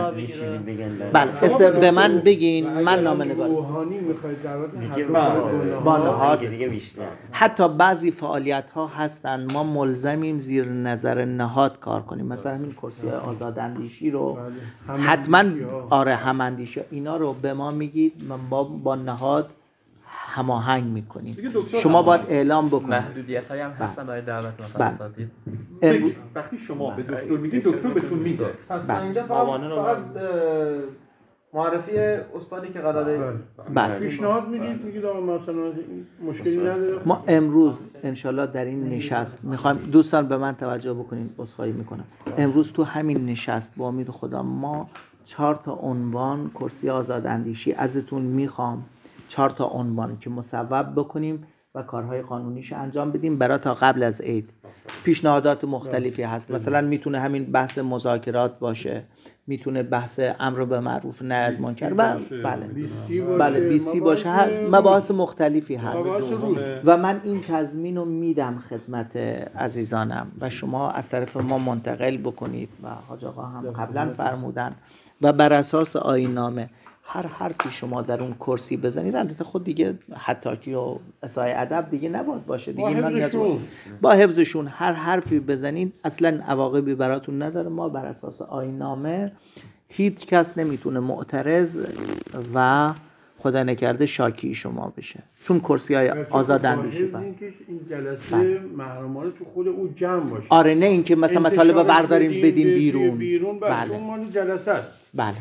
بله به من بگین، من نامه‌نگار روحانی میخواید دعوت با نهاد حتی بعضی فعالیت ها هستن ما ملزمیم زیر نظر نهاد کار کنیم، مثلا همین کرسی آزاداندیشی رو حتما هماندیشی اینا رو به ما میگید، ما با نهاد هماهنگ میکنیم. شما باید اعلام بکنید. محدودیت‌هایی هم هستن برای دعوت مثلا اساتید. وقتی شما به دکتر میگید دکتر بهتون میگه. پس اینجا فقط معرفی استادی که قراره پیشنهاد میگید آقا مثلا مشکلی نداره. ما امروز انشالله در این نشست میخوایم، دوستان به من توجه بکنید، عذرخواهی میکنم، امروز تو همین نشست با امید خدا ما 4 تا عنوان کرسی آزاداندیشی ازتون میخوام، 4 تا عنوان که مصوب بکنیم و کارهای قانونیش انجام بدیم برای تا قبل از عید. پیشنهادات مختلفی هست، مثلا میتونه همین بحث مذاکرات باشه، میتونه بحث امر به معروف نهی از منکر و بله 20 باشه، هر مباحث مختلفی هست و من این تضمین رو میدم خدمت عزیزانم و شما از طرف ما منتقل بکنید و حاج آقا هم قبلا فرمودن و بر اساس آیین‌نامه هر حرفی شما در اون کرسی بزنید، البته خود دیگه حتاکی و اسای ادب دیگه نباید باشه دیگه، با حفظشون هر حرفی بزنید اصلا عواقبی براتون نداره. ما بر اساس آیین‌نامه هیچ کس نمیتونه معترض و خدا نکرده شاکی شما بشه، چون کرسی های آزاداندیشی این جلسه محرمانه تو خود او جمع باشه. آره نه اینکه مثلا مطالبه برداریم بدیم بیرون. بله اون جلسه است. بله.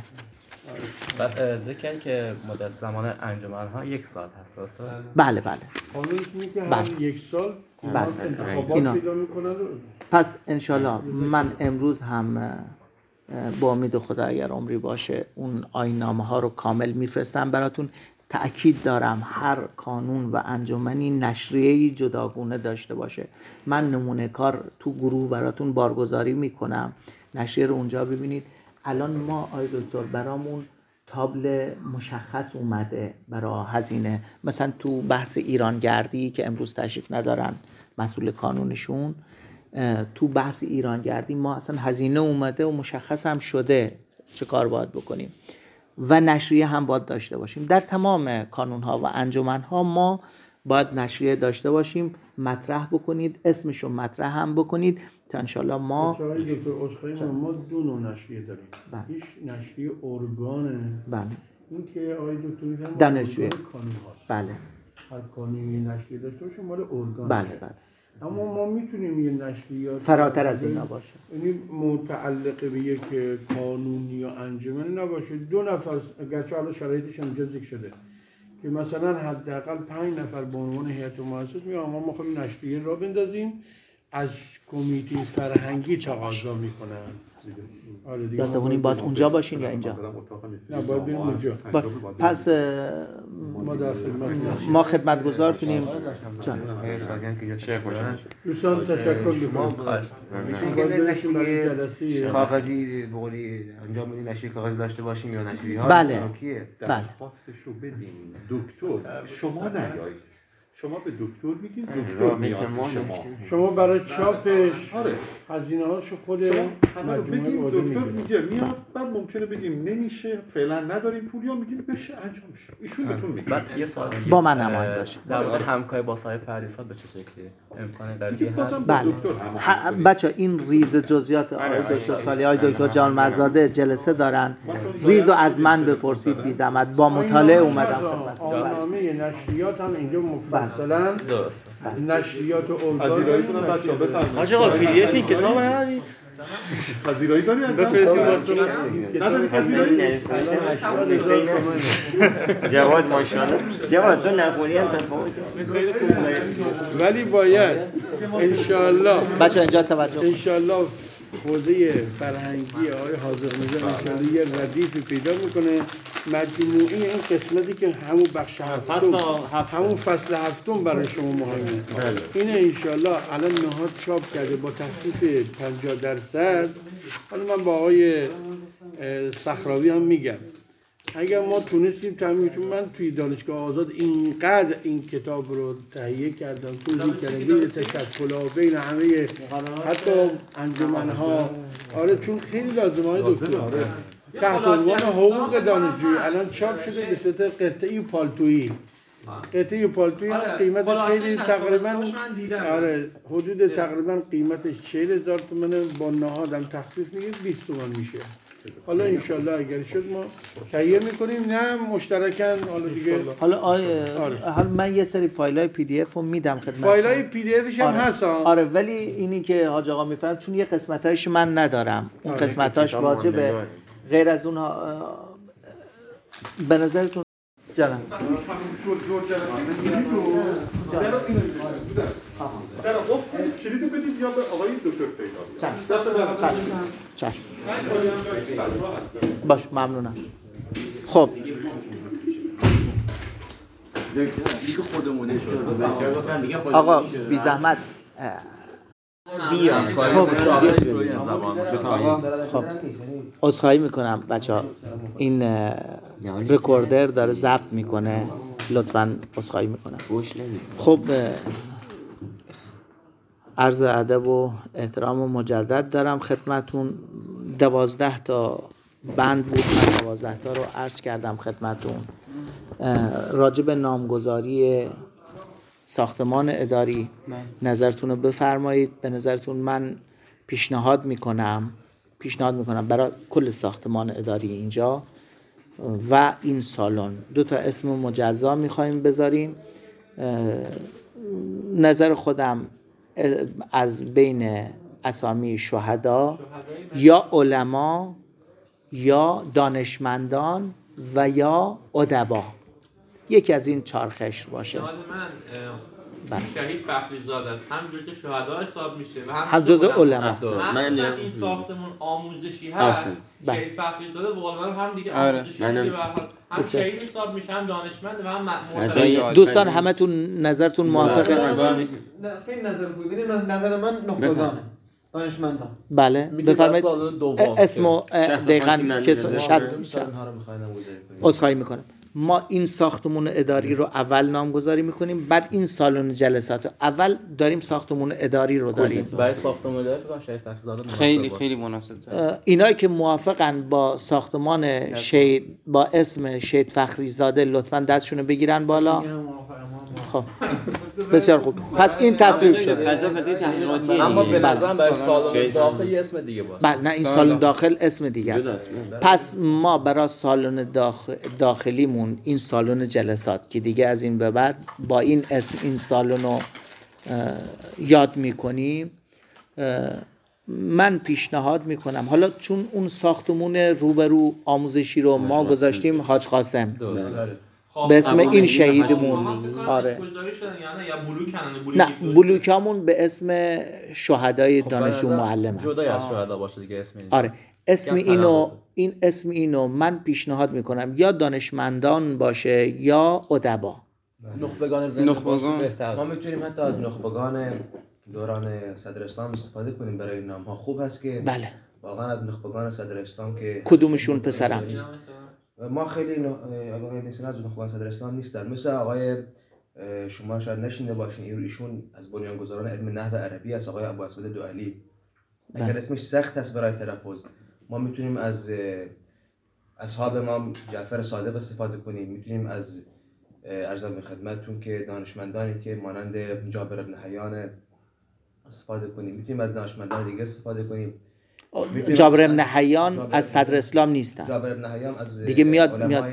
بعد ذکر که مدت زمان انجمن‌ها 1 سال هست درسته؟ بله. قانون میگه که هر 1 سال انتخابات پیدا میکنن. پس انشالله من امروز هم با امید خدا اگر عمری باشه اون آیین‌نامه ها رو کامل میفرستم براتون. تأکید دارم هر کانون و انجمنی نشریه‌ای جداگونه داشته باشه. من نمونه کار تو گروه براتون بارگذاری میکنم، نشریه رو اونجا ببینید. الان ما آقای دکتر برامون تابل مشخص اومده برای هزینه، مثلا تو بحث ایرانگردی که امروز تشریف ندارن مسئول کانونشون، تو بحث ایرانگردی ما اصلا هزینه اومده و مشخص هم شده چه کار باید بکنیم و نشریه هم باید داشته باشیم. در تمام کانونها و انجمنها ما باید نشریه داشته باشیم، مطرح بکنید، اسمشو مطرح هم بکنید تا انشالله ما ما 2 نوع نشریه داریم. هیچ نشریه ارگانه. بله. این که آقای دکتر دانشجوی کانون هاست. بله. هر کانونی نشریه داشته باشه مال ارگان. بله. اما ما میتونیم یه نشریه فراتر از اینا باشه، یعنی متعلق به یک قانونی یا انجمنی نباشه. 2 نفر اگرچه حالا شرایطش هم ذکر شده که مثلا حداقل 5 نفر به عنوان هیئت مؤسسه میگن ما میخوایم نشریه را بندازیم از کمیته فرهنگی تقاضا میکنن. آره دیگه. یازدهونیم باید اونجا باشین یا اینجا؟ نه باید بریم اونجا. پس ما در خدمتتونیم. ما خدمتگزار کنیم. جان. دوستان تشکر میکنم. کاغذی بقولی انجام بدین، نشریه کاغذی داشته باشیم یا نشریه ها؟ بله. درخواستشو بدین دکتر، شما نیایید، شما به دکتر میگین، دکتر میاد شما برای چاپش آره هزینه هاشو خود همه رو مجموعه بگیم، عهده دکتر میگیره. میگه میاد، بعد ممکنه بگیم نمیشه فعلا نداریم پول، یا میگیم بشه انجام میشه، ایشون بهتون میگه. بعد یه سوال دیگه با من هماهنگ باشه. در مورد همکاری با صاحب فهرست به چه شکلی امکان قضیه هست؟ بله بچه این ریز جزئیات آقای دکتر صالحی، آقای دکتر جوانمرزاده جلسه دارن، ریز رو از من بپرسید بی زحمت، با مطالعه اومدم خدمت. آمارنامه نشریات هم اینجا مفصلا درست. نشریات و پذیراییتون بچه‌ها بفرمایید. حاج آقا پی دی اف این کتاب ندارید؟ پذیرایی داری از بفرستید واسه نداری پذیرایی؟ جواد ماشاءالله. جواد تو نخونی هم تفاوت. ولی باید انشالله بچه اینجا توجه انشالله حوزه فرهنگی آقای حاضر نژاد انشالله یه ردیفی پیدا میکنه مجموعی این قسمتی که همون بخش همون فصل هفتم برای شما مهمه. این انشالله الان نهاد چاپ کرده با تخفیف 50%. حالا من با آقای صخراوی هم میگم اگر ما تونستیم تامین، چون من توی دانشگاه آزاد اینقدر این کتاب رو تهیه کردم، توضیح کردم بین تشکل‌ها بین همه حتی انجمن‌ها. آره چون خیلی لازمه های دکتر تحت عنوان حقوق دانشجویی الان چاپ شده به صورت قطعه پالتویی. قطعه پالتویی قیمتش خیلی تقریبا آره حدود تقریبا قیمتش 40,000 تومانه، با نهادم تخفیف میگه 20 تومان میشه. حالا انشالله اگر شد ما تهیه میکنیم، نه مشترکاً. حالا دیگه حالا من یه سری فایلای پی دی اف رو میدم خدمت. فایلای پی دی افش هم هست. آره ولی اینی که حاج آقا میفرم چون یه قسمتایش من ندارم، اون قسمتاش واجبه، غیر از اونها به نظرتون جانم در گفت کلیدو بدید یا به آقای دکتر سیداد. چشم باش ممنونم. خب آقا بی زحمت خب عذرخواهی میکنم بچه ها، این رکوردر داره ضبط میکنه، لطفاً عذرخواهی میکنم. خب عرض ادب و احترام و مجدد دارم خدمتون. 12 تا بند بود، من 12 تا رو عرض کردم خدمتون. راجع به نامگذاری ساختمان اداری نظرتون رو بفرمایید. به نظرتون من پیشنهاد میکنم برای کل ساختمان اداری اینجا و این سالن 2 تا اسم مجزا میخوایم بذاریم. نظر خودم از بین اسامی شهدا یا علما یا دانشمندان و یا ادبا، یکی از این 4 قشر باشه. من شهید فخری زاده است، هم جزء شهدا حساب میشه و هم جزء علما. من این ساختمون آموزشی هست. شهید فخری زاده به قول من هم دیگه آموزشی دیگه، هم شهید حساب میشه، هم دانشمند و هم معتمد. دوستان همتون نظرتون موافقه؟ خیلی نظر خوبی. ببینید نظر من نخبگانه، دانشمندان. بله بفرمایید اسم و دقیقاً که عذرخواهی میکنم. ما این ساختمون اداری رو اول نامگذاری میکنیم، بعد این سالن جلسات اول داریم ساختمون اداری رو داریم. برای ساختمون اداری فکر کنم شهید فخری‌زاده خیلی مناسب. اینایی که موافقن با ساختمان شهید با اسم شهید فخری‌زاده لطفاً دستشون رو بگیرن بالا. خب بسیار خوب، پس این تصویب شد. اما به نظرم برای سالن داخل یه اسم دیگه باشه. بله نه، این سالن داخل اسم دیگه است. پس ما برای سالن داخلیمون این سالن جلسات که دیگه از این به بعد با این اسم این سالن رو یاد میکنیم. من پیشنهاد میکنم، حالا چون اون ساختمون روبرو آموزشی رو ما گذاشتیم حاج قاسم، به اسم این شهیدمون. آره نه بلوکامون به اسم شهدای دانشجو معلم. جدای از شهدا باشه دیگه اسم این. آره اسم اینو من پیشنهاد میکنم یا دانشمندان باشه یا ادبا. نخبگان زنده باشه بهتر. ما میتونیم حتی از نخبگان دوران صدر اسلام استفاده کنیم برای این نام ها. خوب هست که بله واقعا از نخبگان صدر اسلام که کدومشون پسرم؟ ما خیلی آقای مثلا از نخبگان صدر اسلام نیستن، مثل آقای شما شاید نشینده باشین، ایشون از بنیانگذاران علم نحو عربی است، آقای ابو اسود دوالی. اگر اسمش سخت است برای تلفظ، ما میتونیم از اصحاب امام جعفر صادق استفاده کنیم، میتونیم از ارزم به خدمتتون که دانشمندانی که مانند جابر بن حیان استفاده کنیم، میتونیم از دانشمندان دیگه استفاده کنیم. جابر بن حیان از صدر اسلام نیستن. جابر بن حیان از دیگه میاد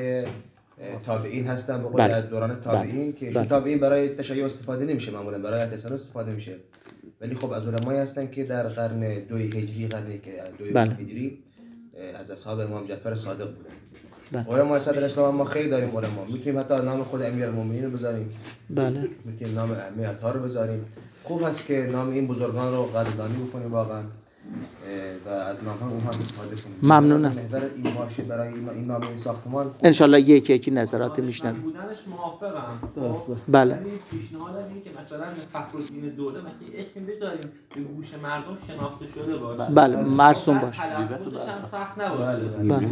تابعین هستن، به قول دوران تابعین که تابعین برای تشیع استفاده نمیشه، معمولا برای اعتصام استفاده میشه، ولی خب از علمایی هستن که در قرن 2 هجری هجری از اصحاب امام جعفر صادق بودن. علمای صدر اسلام ما خیلی داریم علما، میتونیم حتی نام خود امیرالمومنین رو بذاریم، بله میتونیم نام ائمه اطهار رو بذاریم. خوب هست که نام این بزرگان رو قدردانی بکنیم واقعا و از نام ها اونها استفاده کنیم. ممنونم. محور این باشه برای این نام این ساختمان. انشالله یکی نظرات میشنم. بودنش موافقم. بله. پیشنهاد اینه که مثلا فخرالدین دوله مثلا اسم بذاریم به گوش مردم شناخته شده باشه. بله مرسوم باشه. تلفظش هم سخت نباشه. بله.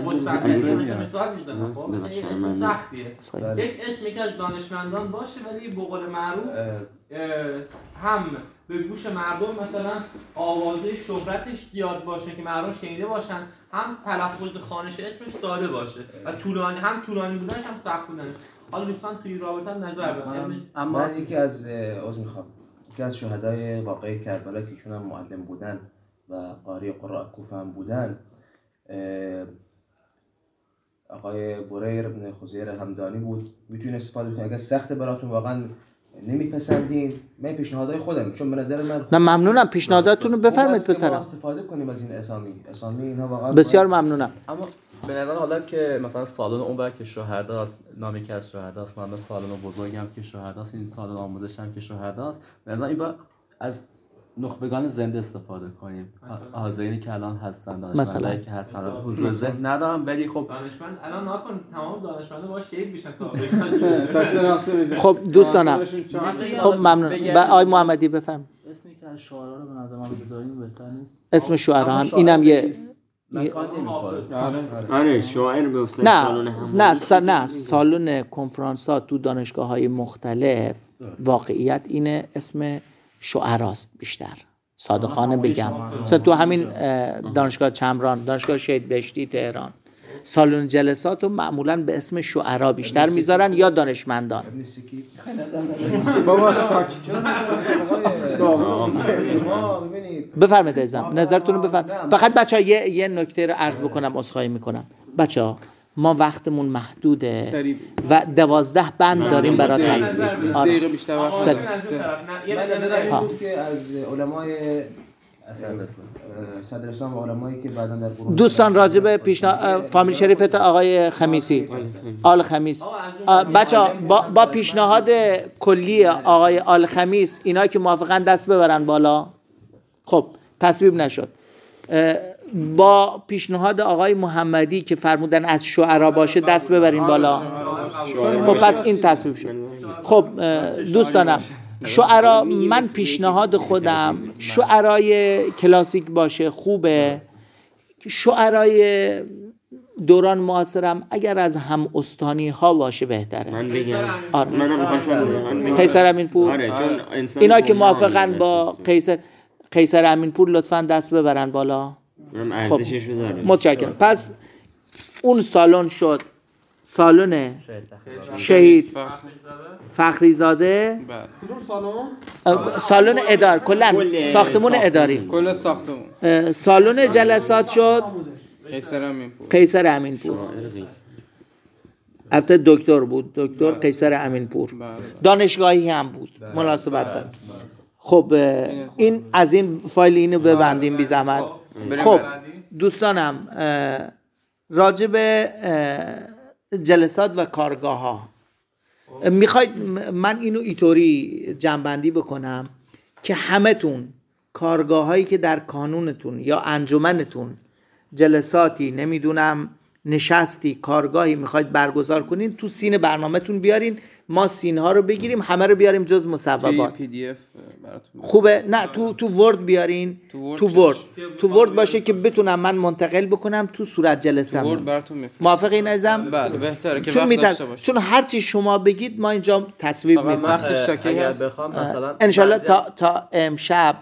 مثال میزنم. سختیه. یک اسمی که از دانشمندان باشه ولی به قول معروف هم به گوش مردم مثلا آوازه شهرتش زیاد باشه که مردم شنیده باشن، هم تلفظ خوانش اسمش ساده باشه و طولانی، هم طولانی بودنش هم سخت بودنش. حالا دوستان توی رابطه نظر بدن. من یکی از یکی از شهدای واقعی کربلا که ایشون هم معلم بودن و قاری قراء کوفه هم بودن، آقای بریر بن خزیر همدانی بود. میتونید استفاده کنید اگر سخت براتون واقعا نمیپسندین. من پیشنهادهای خودم، چون به نظر من نه ممنونم، پیشنهاداتونو بفرمایید پسرم. استفاده کنیم از این اسامی اینها واقعا بسیار ممنونم. اما به نظر حالا که مثلا سالن اون که شهداست، نامی که از شهداست، نام سالن بزرگم که شهداست، این سالن آموزش هم که شهداست، به نظر این با از نخبگان زنده استفاده کنیم. حاضرینی که الان هستن، دانشمندایی که هستن، حضور ذهن ندارم ولی خب دانشمند الان ناکن تمام دانشمندا باش شهید میشن تا خب دوستانم خب ممنون. آقای محمدی بفرمایید. اسمی که از شعرا رو به نظر من بذاریم بهتر نیست. اسم شعرا هم اینم یه آره شاعر گفتن. نه سالن کنفرانسات تو دانشگاه‌های مختلف واقعیت اینه اسم شعراست بیشتر. صادقانه بگم مثلا تو همین دانشگاه چمران، دانشگاه شهید بهشتی تهران، سالن جلسات رو معمولا به اسم شعرا بیشتر میذارن یا دانشمندان. بفرمایید عزیزم نظرتون رو بفرمایید. فقط بچه‌ها یه نکته رو عرض بکنم، عذرخواهی میکنم بچه‌ها، ما وقتمون محدوده و 12 بند داریم برای تصویر. 20 دقیقه بیشتر وقت من نظرم بود که از علمای صدر اسلام و علمایی که بعداً در قرون دوستان راجع به فامیل شریفت آقای خمیسی، آل خمیس، بچه‌ها با پیشنهاد کلی آقای آل خمیس، اینا که موافقن دست ببرن بالا. خب تصویب نشد. با پیشنهاد آقای محمدی که فرمودن از شعرا باشه دست ببرین بالا. خب پس این تصویب شد. خب دوستانم شعرا، من پیشنهاد خودم شعرای کلاسیک باشه خوبه. شعرای دوران معاصرم اگر از هم استانی ها باشه بهتره. من بگم آره. قیصر امینپور. آره اینا که موافقن با قیصر امینپور لطفاً دست ببرن بالا. خب متشکرم. پس اون سالن شد سالن شهید فخریزاده، سالن ادار، کلا ساختمون اداری، کل ساختمون. سالن جلسات شد قیصر امینپور. البته دکتر بود، دکتر قیصر امینپور. دانشگاهی هم بود، مناسبت داره. خب این از این فایل اینو ببندیم بی زحمت. خب دوستانم راجع به جلسات و کارگاه ها. میخواید من اینو اینطوری جنبندی بکنم که همتون کارگاه هایی که در کانونتون یا انجمنتون جلساتی نمیدونم نشستی کارگاهی میخواید برگزار کنین تو سین برنامهتون بیارین، ما سین ها رو بگیریم همه رو بیاریم جز مصوبات. PDF براتون خوبه؟ نه تو ورد بیارین. تو ورد باشه که بتونم من منتقل بکنم تو صورت جلسه. ورد براتون میفرستم. موافق این عزیزم؟ بله بهتره که وقت داشته باشیم. چون هر چی شما بگید ما اینجا تصویب میکنیم. اگر بخوام مثلا انشالله تا امشب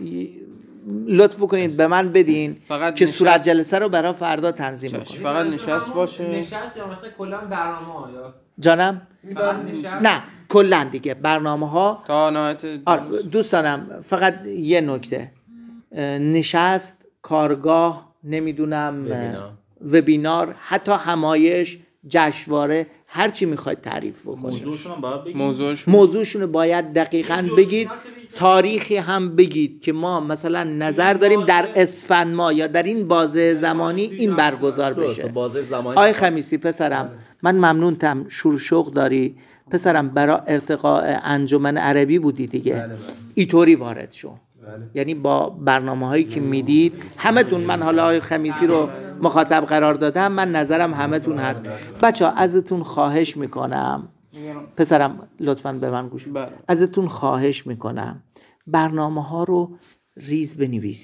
لطف بکنید به من بدین که صورت جلسه رو برای فردا تنظیم بکنیم. فقط نشست باشه. نشست یا مثلا کلا برنامه‌ها یا جانم؟ نه کلا دیگه برنامه ها تا نهایت. دوستانم فقط یه نکته، نشست، کارگاه، نمیدونم وبینار، حتی همایش، جشنواره، هر چی میخواید تعریف بکنید. موضوعشون رو باید دقیقاً بگید، تاریخی هم بگید که ما مثلا نظر داریم در اسفند ماه یا در این بازه زمانی این برگزار بشه. آقای خمیسی پسرم من ممنونتم، شوق داری پسرم، برای ارتقاء انجمن عربی بودی دیگه. اینطوری وارد شو. یعنی با برنامه هایی که میدید همتون، من حالا آقای خمیسی رو مخاطب قرار دادم، من نظرم همتون هست. بچه ها ازتون خواهش میکنم، پسرم لطفاً به من گوش، ازتون خواهش میکنم برنامه ها رو ریز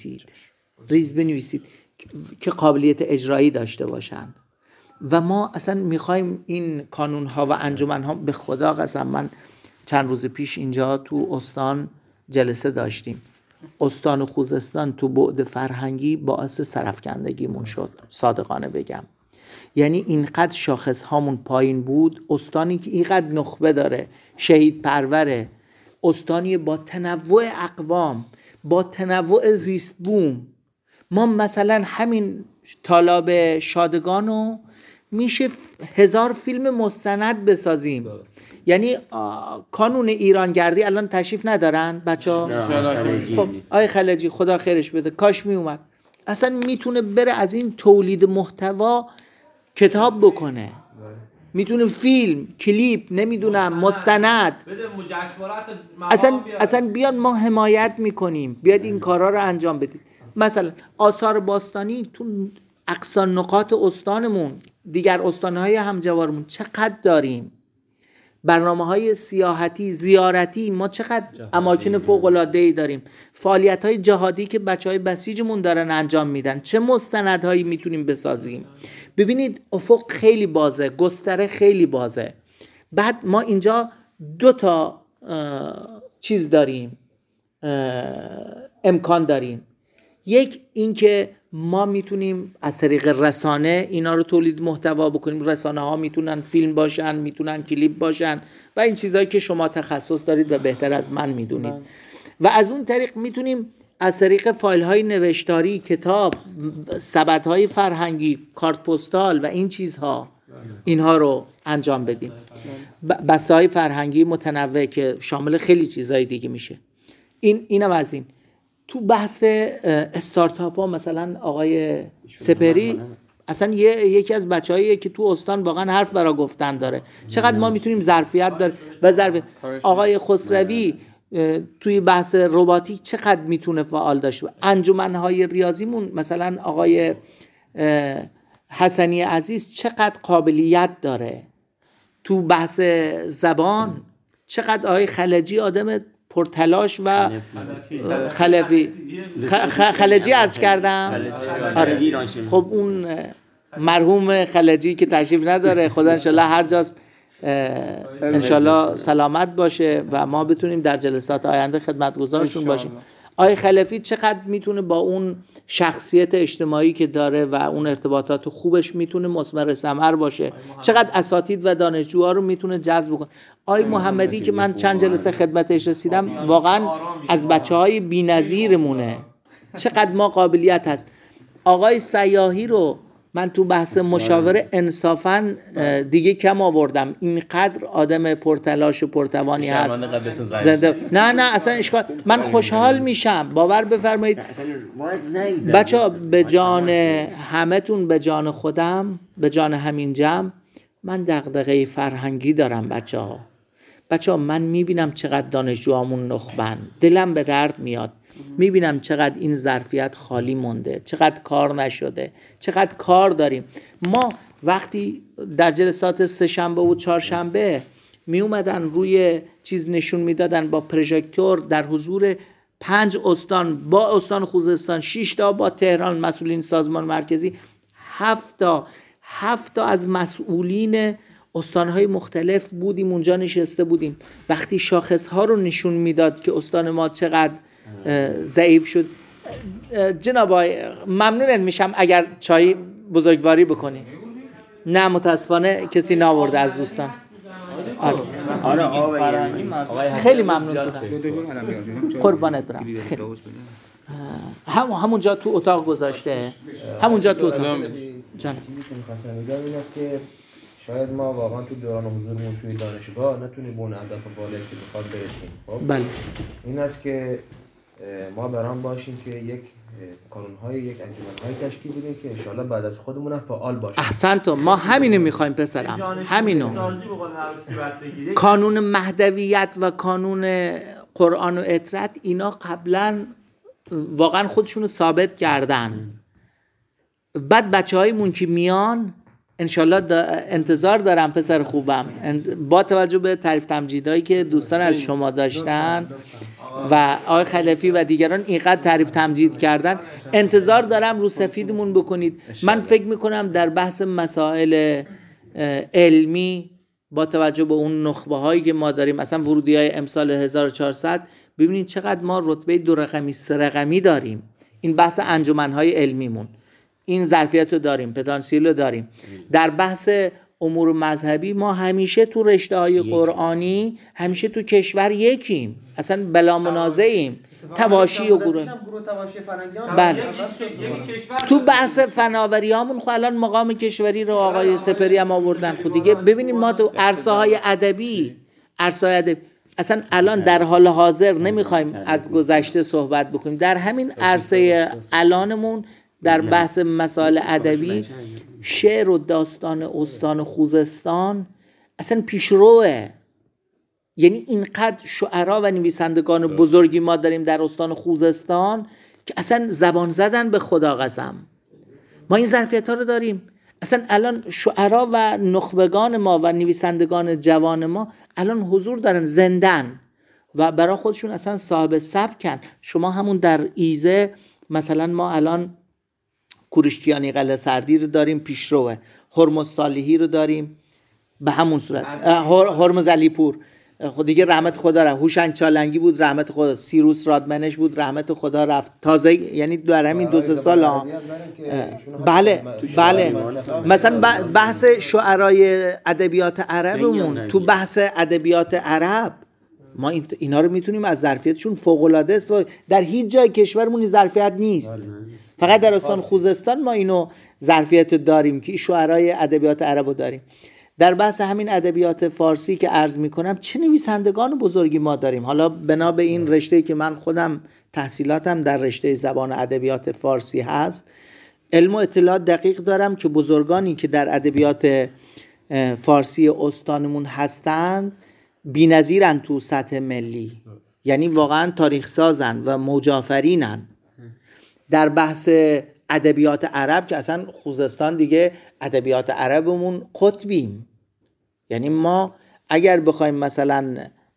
بنویسید که قابلیت اجرایی داشته باشن. و ما اصلا میخوایم این کانون ها و انجمن ها، به خدا قسم من چند روز پیش اینجا تو استان جلسه داشتیم، استان خوزستان تو بعد فرهنگی باعث سرفکندگیمون شد، صادقانه بگم. یعنی اینقدر شاخص هامون پایین بود، استانی که اینقدر نخبه داره، شهید پروره، استانی با تنوع اقوام، با تنوع زیست بوم. ما مثلا همین تالاب شادگانو میشه 1000 فیلم مستند بسازیم. یعنی کانون ایرانگردی الان تشریف ندارن بچه‌ها؟ خب آقای خلجی خدا خیرش بده، کاش می اومد. اصلا میتونه بره از این تولید محتوا کتاب بکنه، میتونه فیلم، کلیپ، نمیدونم مستند، اصلا بیان ما حمایت میکنیم، بیاد این کارا رو انجام بدید. مثلا آثار باستانی تو اقصا نقاط استانمون، دیگر استانهای همجوارمون چقدر داریم، برنامه‌های سیاحتی، زیارتی، ما چقدر اماکن فوق‌العاده‌ای داریم، فعالیت‌های جهادی که بچه‌های بسیجمون دارن انجام میدن، چه مستندهایی میتونیم بسازیم. ببینید افق خیلی بازه، گستره خیلی بازه. بعد ما اینجا 2 چیز داریم، امکان داریم. یک اینکه ما میتونیم از طریق رسانه اینا رو تولید محتوا بکنیم. رسانه ها میتونن فیلم باشن، میتونن کلیپ باشن و این چیزهایی که شما تخصص دارید و بهتر از من میدونید. و از اون طریق میتونیم از طریق فایل های نوشتاری، کتاب، سبد های فرهنگی، کارت پستال و این چیزها، اینها رو انجام بدیم. بسته های فرهنگی متنوع که شامل خیلی چیزهای دیگه میشه. اینم از این. تو بحث استارتاپ ها مثلا آقای سپهری اصلا یکی از بچه‌هاییه که تو استان واقعا حرف برا گفتن داره. چقدر ما میتونیم ظرفیت داره و ظرفیت. آقای خسروی توی بحث رباتیک چقدر میتونه فعال داشته. انجمن‌های ریاضیمون مثلا آقای حسنی عزیز چقدر قابلیت داره. تو بحث زبان چقدر آقای خلجی آدم پرتلاش و خلجی عرض کردم. آره. خب اون مرحوم خلجی که تشریف نداره، خدا انشالله هر جاست انشالله سلامت باشه و ما بتونیم در جلسات آینده خدمتگزارشون باشیم. آقای خلفی چقدر میتونه با اون شخصیت اجتماعی که داره و اون ارتباطات خوبش میتونه مثمر ثمر باشه، چقدر اساتید و دانشجوها رو میتونه جذب کنه. آقای محمدی که من چند جلسه خدمتش رسیدم واقعا از بچه‌های بی‌نظیرمونه، چقدر ما قابلیت هست. آقای سیاحی رو من تو بحث مشاوره انصافاً دیگه کم آوردم، اینقدر آدم پرتلاش و پرتوانی هست. زنده نه اصلا اشکال، من خوشحال میشم، باور بفرمایید بچه‌ها، به جان همتون، به جان خودم، به جان همین جمع من دغدغه فرهنگی دارم بچه ها من میبینم چقدر دانشجوامون نخبن، دلم به درد میاد، میبینم چقدر این ظرفیت خالی مونده، چقدر کار نشده، چقدر کار داریم. ما وقتی در جلسات سه‌شنبه و چهارشنبه می اومدن روی چیز نشون میدادن با پروژکتور در حضور 5 استان، با استان خوزستان 6 تا، با تهران مسئولین سازمان مرکزی 7 تا از مسئولین استانهای مختلف بودیم اونجا نشسته بودیم. وقتی شاخصها رو نشون میداد که استان ما چقدر ضعیف شد، جناب آقای ممنونت میشم اگر چای بزرگواری بکنی. نه متاسفانه کسی ناورده از دوستان. آره خیلی ممنون بودم، قربانت برم. همونجا تو اتاق گذاشته، همونجا تو اتاق جان. چیزی که می‌خواستم بگم این است که شاید ما واقعا تو دوران حضورمون توی دانشگاه نتونیم به اون اهداف بالایی که می‌خواد برسیم. خب بله. این است که ما برام باشیم که یک کانون‌های، یک انجمن‌های تشکیل بدیم که انشالله بعد از خودمون هم فعال باشیم. احسنتم، ما همینو می‌خوایم پسرم، همینو. کانون مهدویت و کانون قرآن و اطرت اینا قبلا واقعا خودشونو ثابت کردن. بعد بچه‌هایمون که میان انشالله انتظار دارم پسر خوبم، با توجه به تعریف تمجیدایی که دوستان از شما داشتن و آقای خلفی و دیگران اینقدر تعریف تمجید کردن، انتظار دارم رو سفیدمون بکنید. من فکر میکنم در بحث مسائل علمی با توجه به اون نخبه هایی که ما داریم، مثلا ورودی های امسال 1400 ببینید چقدر ما رتبه 2 رقمی 3 رقمی داریم. این بحث انجمن های علمیمون این ظرفیت رو داریم، پتانسیل رو داریم. در بحث امور مذهبی ما همیشه تو رشته های قرآنی همیشه تو کشور یکیم، اصلا بلا منازعیم. تواشی و گروه بله. تو بحث فناوری هامون خب الان مقام کشوری رو آقای سپری هم آوردن. خود دیگه ببینیم ما تو عرصه های ادبی اصلا الان در حال حاضر نمیخوایم از گذشته صحبت بکنیم، در همین عرصه الانمون در بحث مسائل ادبی شعر و داستان استان خوزستان اصلا پیشروه. یعنی اینقدر شعرا و نویسندگان بزرگی ما داریم در استان خوزستان که اصلا زبان زدن به خدا قسم. ما این ظرفیت ها رو داریم. اصلا الان شعرا و نخبگان ما و نویسندگان جوان ما الان حضور دارن زندن و برای خودشون اصلا صاحب سبکن. شما همون در ایزه مثلا ما الان کوروشکیانی قلعه سردی رو داریم پیشروه، هرمز صالحی رو داریم به همون صورت، هرمز علیپور خود دیگه رحمت خدا رفت، هوشنگ چالنگی بود رحمت خدا، سیروس رادمنش بود رحمت خدا رفت، تازه یعنی در همین 2-3 سال ها. بله مثلا بحث شعرای ادبیات عربمون تو بحث ادبیات عرب ما اینا رو میتونیم از ظرفیتشون فوق العاده است. در هیچ جای کشورمون این ظرفیت نیست، فقط در استان خوزستان ما اینو ظرفیت داریم که شعرای ادبیات عربو داریم. در بحث همین ادبیات فارسی که عرض میکنم چه نویسندگان بزرگی ما داریم. حالا بنا به این رشته که من خودم تحصیلاتم در رشته زبان ادبیات فارسی هست، علم و اطلاعات دقیق دارم که بزرگانی که در ادبیات فارسی استانمون هستند بی‌نظیرن تو سطح ملی، یعنی واقعا تاریخ سازن و موج‌آفرینن. در بحث ادبیات عرب که اصلا خوزستان دیگه ادبیات عربمون قطبیم، یعنی ما اگر بخوایم مثلا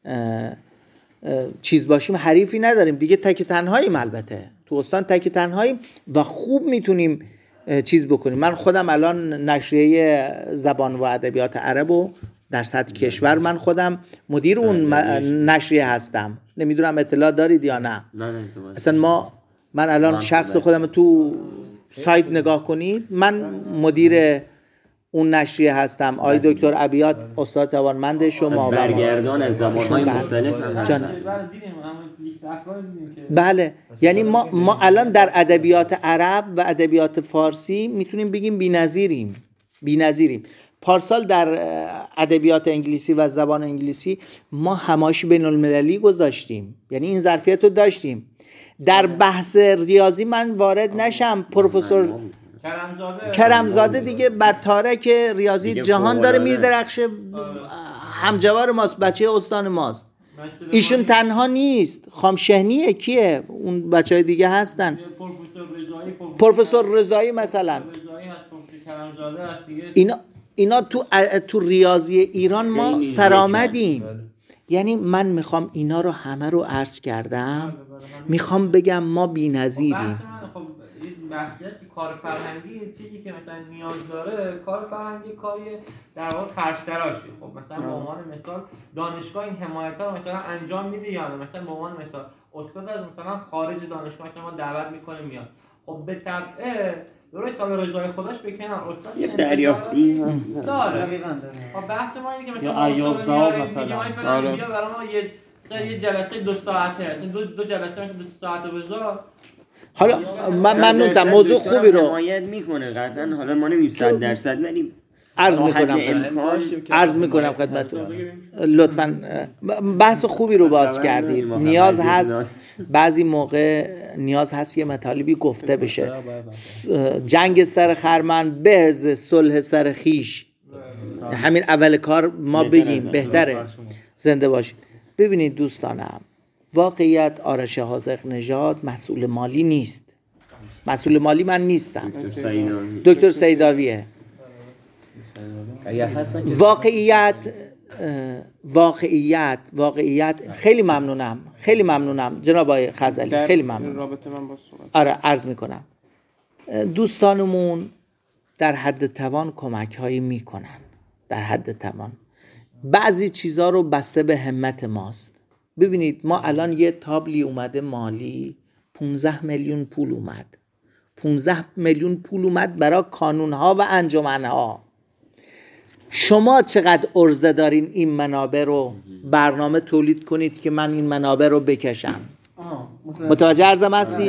چیز باشیم حریفی نداریم دیگه، تک تنهاییم. البته تو استان تک تنهاییم و خوب میتونیم چیز بکنیم. من خودم الان نشریه زبان و ادبیات عربو در سطح کشور من خودم مدیر اون نشریه هستم. نمیدونم اطلاع دارید یا نه. اصلا من الان شخص خودم تو سایت نگاه کنید، من مدیر اون نشریه هستم. آقای دکتر ابیات استاد توانمند شما برگردان از زبان‌های مختلف. بله یعنی ما الان در ادبیات عرب و ادبیات فارسی میتونیم بگیم بی‌نظیریم. پارسال در ادبیات انگلیسی و زبان انگلیسی ما همایش بین‌المللی گذاشتیم، یعنی این ظرفیت رو داشتیم. در بحث ریاضی من وارد نشم، پروفسور کرمزاده دیگه بر تارک ریاضی دیگه جهان داره فوق‌العاده. میدرخشه، همجوار ماست، بچه استان ماست. ایشون تنها نیست، خامشهنیه، کیه اون بچه های دیگه هستن، پروفسور رضایی مثلا. اینا تو ریاضی ایران ما سرآمدیم. یعنی من میخوام اینا رو همه رو عرض کردم، میخوام بگم ما بی‌نظیریم. بحثی هستی کار فرهنگی چیزی که مثلا نیاز داره، کار فرهنگی کاری در واقع خرج‌تراشه. خب مثلا به عنوان مثال دانشگاه این حمایت‌ها رو مثلا انجام میده یا نه؟ مثلا به عنوان مثال استاد از مثلا خارج دانشگاه مثلا ما دعوت می‌کنیم میاد، خب به تبع درست حالا رضای خودش به کنار استاد یه دریافتی داره. خب بحث ما اینه که مثلا یا ایاب زاد مثلا بیا برای ما یه جلسه 2 ساعته، مثلا دو جلسه مثلا 2 ساعته بذار. حالا من ممنونم، موضوع خوبی رو حمایت میکنه قطعا. حالا ما نمیم 100% ولی عرض میکنم خدمتتون. لطفاً بحث خوبی رو باز کردید. نیاز هست بعضی موقع نیاز هست یه مطالبی گفته بشه. جنگ سر خرمن بهز صلح سر خیش، همین اول کار ما بگیم بهتره. زنده باشید. ببینید دوستانم، واقعیت آرش حاذق نژاد مسئول مالی نیست. مسئول مالی من نیستم، دکتر سیداویه. واقعیت خیلی ممنونم جناب آقای خزعلی، خیلی ممنونم. رابطه من با صحبت آره عرض میکنم دوستانمون در حد توان کمک هایی میکنن، در حد توان. بعضی چیزا رو بسته به همت ماست. ببینید ما الان یه تابلی اومده مالی 15 میلیون پول اومد، 15 میلیون پول اومد برای کانونها و انجمنها. شما چقدر عرضه دارین این منابع رو برنامه تولید کنید که من این منابع رو بکشم؟ متوجه عرضم هستید؟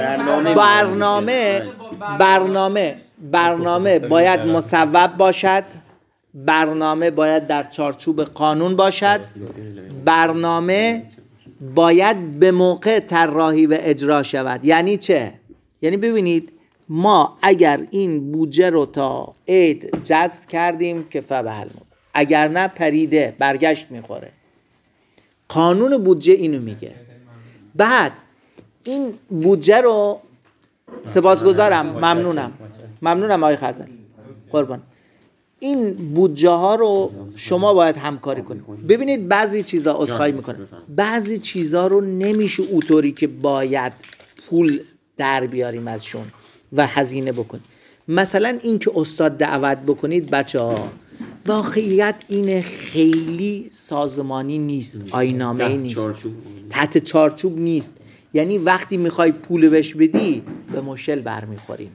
برنامه باید مصوب باشد، برنامه باید در چارچوب قانون باشد، برنامه باید به موقع طراحی و اجرا شود. یعنی چه؟ یعنی ببینید ما اگر این بودجه رو تا عید جذب کردیم که فبهلمون، اگر نه پریده برگشت میخوره. قانون بودجه اینو میگه. بعد این بودجه رو سپاسگزارم، ممنونم آقای خزعلی قربان. این بودجه ها رو شما باید همکاری کنید. ببینید بعضی چیزا عذرخواهی میکنه، بعضی چیزا رو نمیشه اونطوری که باید پول در بیاریم ازشون و هزینه بکنید. مثلا این که استاد دعوت بکنید بچه‌ها، واقعیت اینه خیلی سازمانی نیست، آیین‌نامه‌ای نیست، تحت چارچوب نیست. یعنی وقتی میخوای پول بهش بدی به مشکل برمیخوریم،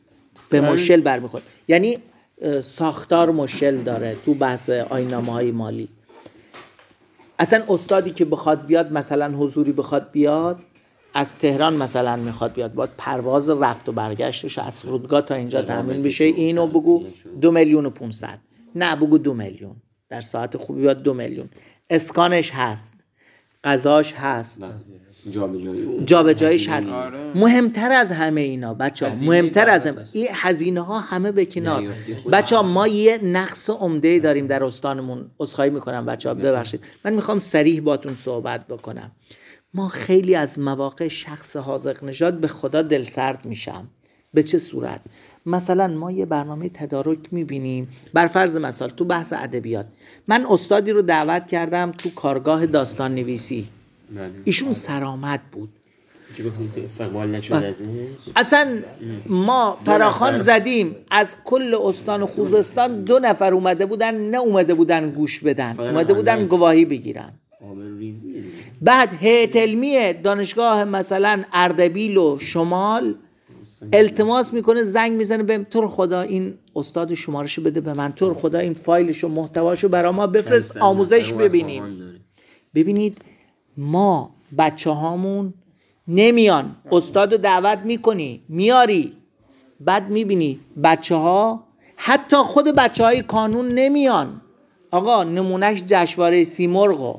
یعنی ساختار مشکل داره تو بحث آیین‌نامه‌های مالی. اصلا استادی که بخواد بیاد مثلا حضوری بخواد بیاد از تهران مثلا میخواد بیاد، باید پرواز رفت و برگشتش از فرودگاه تا اینجا تامین بشه. اینو بگو 2,500,000، نه بگو 2 میلیون، در ساعت خوبی بیاد 2 میلیون. اسکانش هست، غذاش هست، جابجاییش هست. مهمتر از همه اینا بچه‌ها، مهمتر از همه این هزینه ها همه به کنار. بچه‌ها ما یه نقص عمده داریم در استانمون. عذرخواهی میکنم بچه‌ها، ببخشید، من میخوام صریح باتون صحبت بکنم. ما خیلی از مواقع شخص حاذق نژاد به خدا دلسرد میشم. به چه صورت؟ مثلا ما یه برنامه تدارک میبینیم، بر فرض مثال تو بحث ادبیات من استادی رو دعوت کردم تو کارگاه داستان نویسی، ایشون سرآمد بود، استقبال نشد اصلا ما فراخوان زدیم از کل استان و خوزستان 2 نفر اومده بودن، نه اومده بودن گوش بدن، اومده بودن گواهی بگیرن. بعد هیئت علمی دانشگاه مثلا اردبیل و شمال التماس میکنه، زنگ میزنه بهم، تو رو خدا این استاد شمارش بده به من، تو رو خدا این فایلش و محتواشو برای ما بفرست آموزش ببینیم. ببینید ما بچه هامون نمیان، استاد رو دعوت میکنی میاری، بعد میبینی بچه ها حتی خود بچه های کانون نمیان. آقا نمونهش جشنواره سیمرغو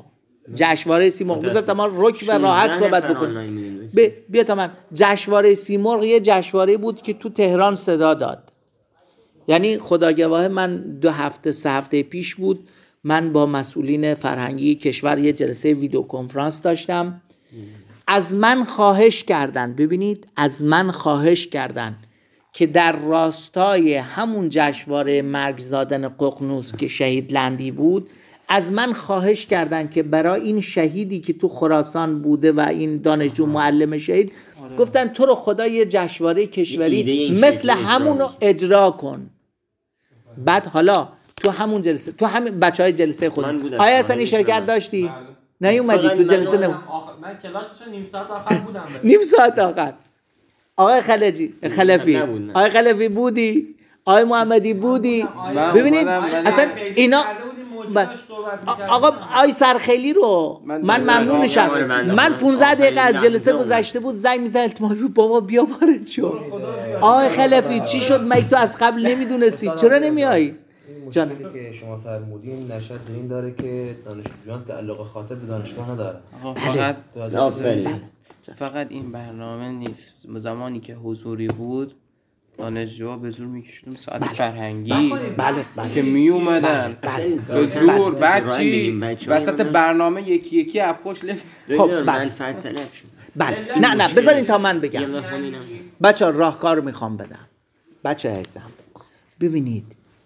جشنواره سیمرغ. بذار تا ما رک و راحت صحبت بکنیم. بیا تا من. جشنواره سیمرغ یه جشنواره بود که تو تهران صدا داد. یعنی خداگواه من 2-3 هفته پیش بود، من با مسئولین فرهنگی کشور یه جلسه ویدیو کنفرانس داشتم. از من خواهش کردن، ببینید از من خواهش کردن که در راستای همون جشنواره مرگ زادن ققنوس که شهید لندی بود، از من خواهش کردن که برای این شهیدی که تو خراسان بوده و این دانشجو معلم شهید، گفتن تو رو خدا یه جشنواره کشوری مثل همون رو اجرا کن. بعد حالا تو همون جلسه، تو همین بچهای جلسه خود آیا اصلا شرکت داشتی؟ نیومدی تو جلسه؟ من کلاسش نیم ساعت آخر بودم. نیم ساعت آخر. آقای خلفی آقای خلفی بودی؟ آقای محمدی بودی؟ ببینید اصلا اینا آقا آی سرخیلی رو من ممنون میشم. من 15 دقیقه از جلسه گذشته بود زنگ میزد بابا بیا وارد شو. آقای خلفی چی شد؟ مگه تو از قبل نمیدونستی؟ چرا نمیایی؟ جان که شما فرمودین نشد این داره که دانشجویان تعلق خاطر به دانشگاه نداره. فقط این برنامه نیست. زمانی که حضوری بود دانشجوها به زور میکشیدیم ساعت فرهنگی که می اومدن به زور. بعد چی؟ وسط برنامه یکی از پشت خب منفعت طلب شد. بله نه بذارین تا من بگم. بچه‌ها راهکار میخوام بدم. بچه عزیزم ببینید،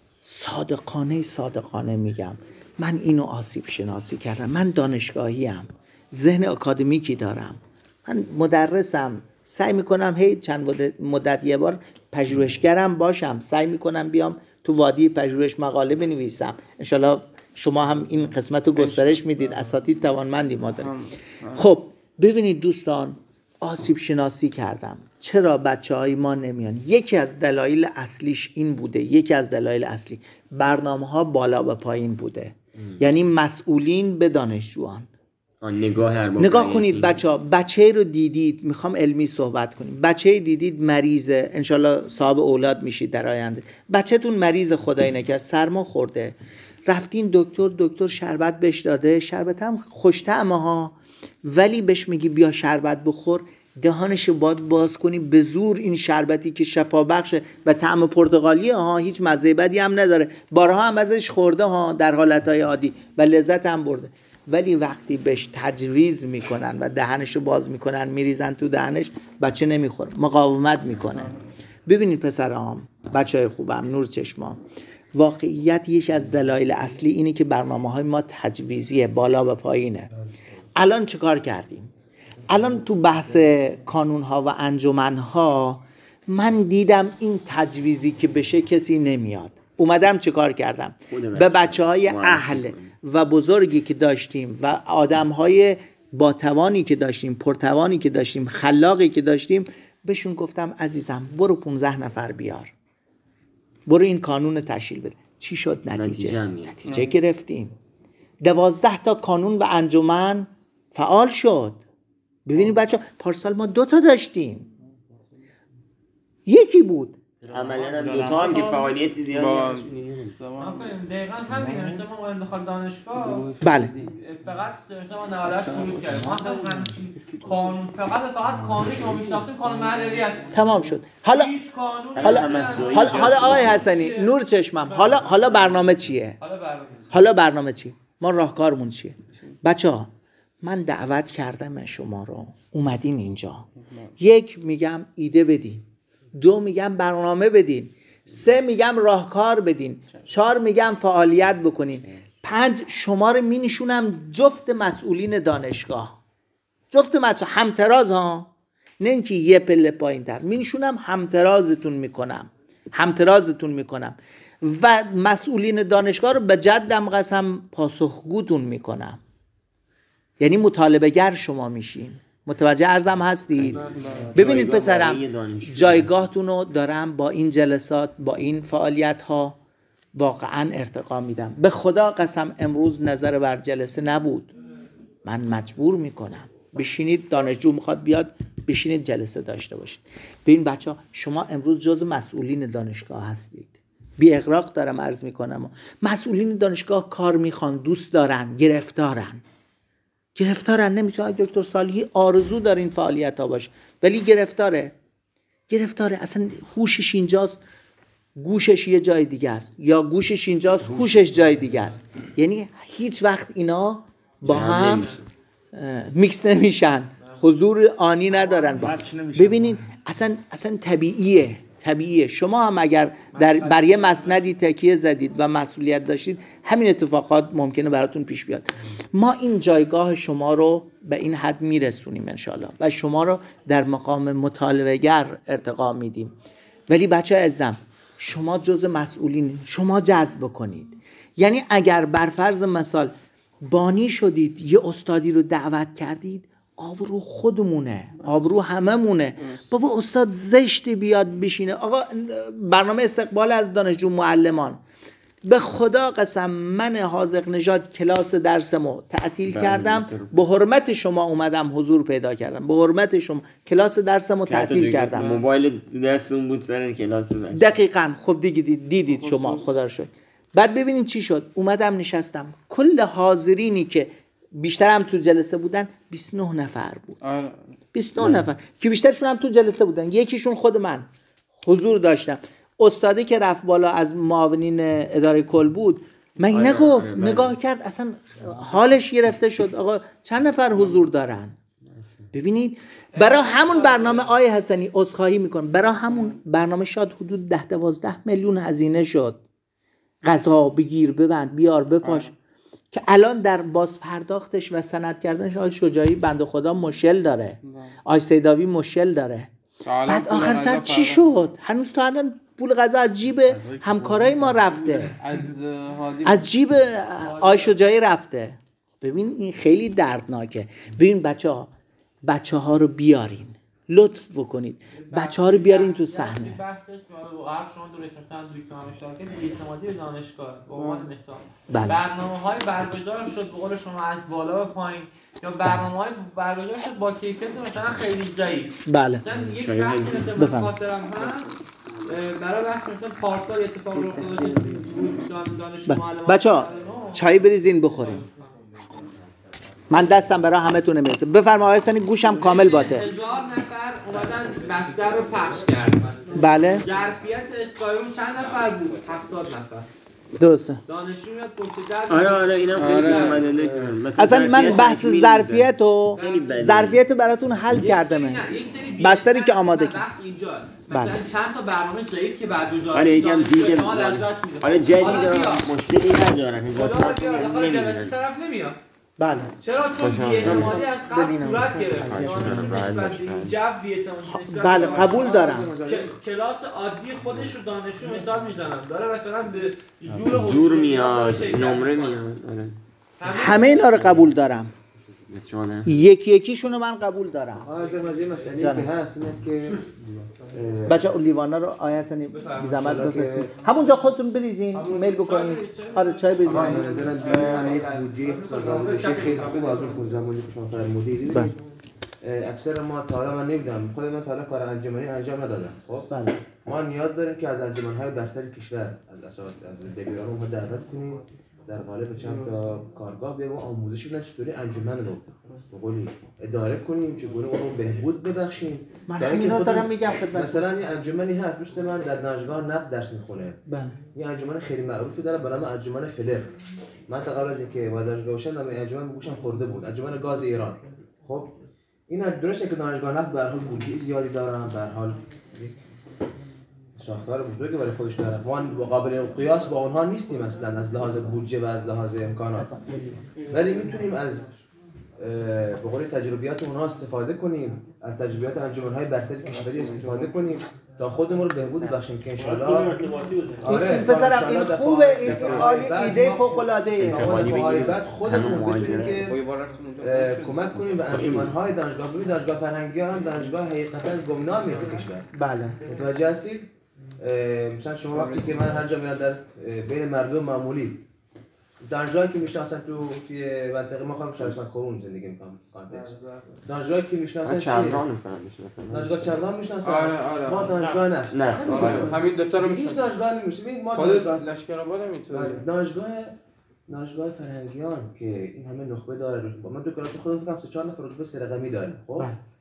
صادقانه میگم، من اینو آسیب شناسی کردم. من دانشگاهی ام، ذهن اکادمیکی دارم، من مدرسم، سعی میکنم هی چند مدت یه بار پژوهشگرم باشم، سعی میکنم بیام تو وادی پژوهش مقاله بنویسم. انشالله شما هم این قسمت رو گسترش میدید، اساتید توانمندی ما داریم. خب ببینید دوستان، آسیب شناسی کردم چرا بچه های ما نمیان. یکی از دلایل اصلیش این بوده، یکی از دلایل اصلی برنامه ها بالا به پایین بوده. یعنی مسئولین به دانشجویان. نگاه کنید بچه رو دیدید، میخوام علمی صحبت کنیم، بچه دیدید مریضه، انشالله صاحب اولاد میشید در آینده، بچه‌تون مریض خدای نکرد سرما خورده، رفتین دکتر شربت بهش داده، شربت هم خوش‌طعمه ها، ولی بهش میگی بیا شربت بخور، دهانش باز کنی به زور. این شربتی که شفا بخشه و طعم پرتقالیه ها، هیچ مزه بدی هم نداره، بارها هم ازش خورده ها در حالتهای عادی و لذت هم برده، ولی وقتی بهش تجویز میکنن و دهنشو باز میکنن میریزن تو دهنش، بچه نمیخوره، مقاومت میکنه. ببینید پسرام، بچهای خوبم، نور چشما، واقعیت یکی از دلایل اصلی اینه که برنامه‌های ما تجویزیه، بالا به پایینه. الان چه کار کردیم؟ الان تو بحث کانون‌ها و انجمن‌ها من دیدم این تجویزی که بشه کسی نمیاد. اومدم چه کار کردم؟ به بچه‌های اهل و بزرگی که داشتیم و آدم‌های با توانی که داشتیم، پرتوانی که داشتیم، خلاقی که داشتیم، بهشون گفتم عزیزم برو 15 نفر بیار، برو این کانون تشکیل بده. چی شد نتیجه گرفتیم. 12 تا کانون و انجمن فعال شد. ببینید بچه، پارسال ما 2 تا داشتیم، یکی بود عملا هم 2 تا هم که فعالیت زیادی دقیقاً همینه. مثلا ما وارد داخل دانشگاه بله فقط ما نهارش شروع کردیم، ما اصلا قانون فقط قانونی که ما میشناختیم قانون مدنیت تمام شد. حالا آقای حسنی، نور چشمم، حالا برنامه چیه؟ حالا برنامه چیه؟ ما راهکارمون چیه؟ بچه‌ها من دعوت کردم شما رو، اومدین اینجا، 1 میگم ایده بدین، 2 میگم برنامه بدین، 3 میگم راهکار بدین، 4 میگم فعالیت بکنین، 5 شما رو مینشونم جفت مسئولین دانشگاه، جفت مسئول، همتراز ها، نه اینکه یه پله پایین تر، مینشونم همترازتون میکنم و مسئولین دانشگاه رو به جدم قسم پاسخگوتون میکنم. یعنی مطالبه گر شما میشین. متوجه عرضم هستید؟ ببینید پسرم، جایگاهتون رو دارم با این جلسات، با این فعالیت ها واقعا ارتقا میدم. به خدا قسم امروز نظر بر جلسه نبود، من مجبور میکنم بشینید، دانشجو میخواد بیاد بشینید جلسه داشته باشید. ببین بچه ها، شما امروز جز مسئولین دانشگاه هستید، بی اغراق دارم عرض میکنم. مسئولین دانشگاه کار میخوان، دوست دارن، گرفتارن. گرفتارن. نمیتونه دکتر صالحی آرزو داره این فعالیت ها باشه ولی گرفتاره اصلا هوشش اینجاست گوشش یه جای دیگه است یا گوشش اینجاست هوشش جای دیگه است. یعنی هیچ وقت اینا با هم میکس نمیشن، حضور آنی ندارن. ببینید اصلا طبیعیه. شما هم اگر بر یه مسندی تکیه زدید و مسئولیت داشتید همین اتفاقات ممکنه براتون پیش بیاد. ما این جایگاه شما رو به این حد میرسونیم انشالله و شما رو در مقام مطالبه‌گر ارتقا میدیم. ولی بچه عزیزم شما جز مسئولین، شما جذب کنید. یعنی اگر بر فرض مثال بانی شدید یه استادی رو دعوت کردید، آبرو خودمونه، آبرو هممونه. بابا استاد زشتی بیاد بشینه. آقا برنامه استقبال از دانشجو معلمان، به خدا قسم من حاذق نژاد کلاس درسمو تعطیل کردم، به حرمت شما اومدم حضور پیدا کردم، به حرمت شما کلاس درسمو تعطیل کردم. موبایل دستون بود سر کلاس درس. دقیقاً. خب دیدید شما، خدا رو شکر. بعد ببینید چی شد. اومدم نشستم، کل حاضرینی که بیشتر هم تو جلسه بودن 29 نفر بود. 29 نفر که بیشترشون هم تو جلسه بودن. یکیشون خود من حضور داشتم. استادی که رفت بالا از معاونین اداره کل بود، من نگفت، نگاه کرد اصلا حالش گرفته شد. آقا چند نفر حضور دارن؟ ببینید برای همون برنامه آیه حسنی عذرخواهی میکنم، برای همون برنامه شاید حدود 10-12 میلیون هزینه شد. غذا بگیر ببند بیار بپاش که الان در باز پرداختش و سند کردنش آقای شجاعی بنده خدا مشکل داره، آقای سیداوی مشکل داره. بعد آخر سر چی شد؟ هنوز تا الان پول غذا از جیب همکارای ما رفته، از جیب آقای شجاعی رفته. ببین این خیلی دردناکه. ببین بچه ها رو بیارین، لطف بکنید بچه ها رو بیارین تو صحنه. بحثش شما درست مثلا دوستان مشارکت اعتمادی به دانشگاه به عنوان مثال برنامه‌های برگزار شد به قول شما از بالا به پایین، یا برنامه‌های برگزار شد با کیفیت مثلا خیلی ضعیف. بله. مثلا یک بحث مثلا خاطرم هست برای بحث مثلا پارسال اتفاق رخ داد دانشجو معلمان. بچه‌ها چای بریزین بخورین. من دستم برای همتون نمیرسه. بفرما آقای حسنی، گوشم کامل باته. 1000 نفر اومدن بستر رو پخش کردن. بله. ظرفیت اسکایروم چند نفر بود؟ 70 نفر. درسته. دانشجو میاد پشت در. آره اینم خیلی پیش اومده. اصلا من بحث ظرفیت براتون حل کردم. بستری که آماده کرد. مثلا چند تا برنامه ضعیف که برگزار آره یکم دیگه آره جدید مشکلی ندارن. طرف نمیاد. بله. چرا؟ چون بی‌اعتمادی از قبل صورت گرفت. بله قبول دارم. کلاس عادی خودش رو دانشجو مثال میزنم داره مثلا به زور میاد، نمره میاد. همه اینا رو قبول دارم. یکیشونو من قبول دارم. آقای مسئله که هست این است که بچه اون لیوانا رو آیه حسنی بی زحمت بفرستید همونجا خودتون بریزین، میل بکنید. آره چای بریزین. به نظرم همین بودجه سازمان بشه خیلی خوب از اون زمانی که شما فرمودید. اکثر ما تا حالا من نمیدونم، خود من تا حالا کار انجمنی انجام ندادم. خب ما نیاز داریم که از انجمن‌های برتر کشور از دبیران ما دعوت کنیم در قالب چند تا کارگاه به ما آموزش بدن چطوری انجمن رو به قولی اداره کنیم، چگونه اون رو بهبود ببخشیم. من اینو دارم میگم خدمت. مثلا یه انجمنی هست دوست من در دانشگاه نفت درس میخونه. بله. یه انجمن خیلی معروفی داره به نام انجمن فلر. من تا قبل از اینکه وارد دانشگاه بشم نام انجمن گوشم خورده بود. انجمن گاز ایران. خب این درسته که دانشگاه نفت به هر حال بودجه زیادی دارن، به هر حال ساختار بزرگی برای خودش دارن. ما قابل قیاس با اونها نیستیم اصلا از لحاظ بودجه و از لحاظ امکانات، ولی میتونیم از به قول تجربیات اونها استفاده کنیم، از تجربیات انجمن‌های برتر کشوری استفاده کنیم تا خودمون رو بهبود ببخشیم که ان شاءالله. آره این پسرم این خوبه، این عالی، ایده فوق‌العاده‌ای. بعد خودمون بتونیم که کمک کنیم به انجمن‌های دانشگاه بودی، دانشگاه فرهنگی هم دانشگاه حقیقتا گمنامیه تو کشور. بله. متوجه هستید؟ مثلا شما وقتی که من هر جا میرم در بین مردم معمولی دانشگاهی که میشناسن توی منطقه ما خودم شهرستان کرون زندگی میکنم کانتکست، دانشگاهی که میشناسن چرمان دانشگاه چرمان میشناسن. آره. ما دانشگاه نفت همین دو تا رو میشناسیم. دانشگاه نمیشیم. ما دانشگاه لشکرآباد هم اینطوره. دانشگاه دانشگاه فرهنگیان که این همه نخبه داره، من تو کلاس خودم فکر کنم 3-4 نفر رتبه 3 رقمی داره. خب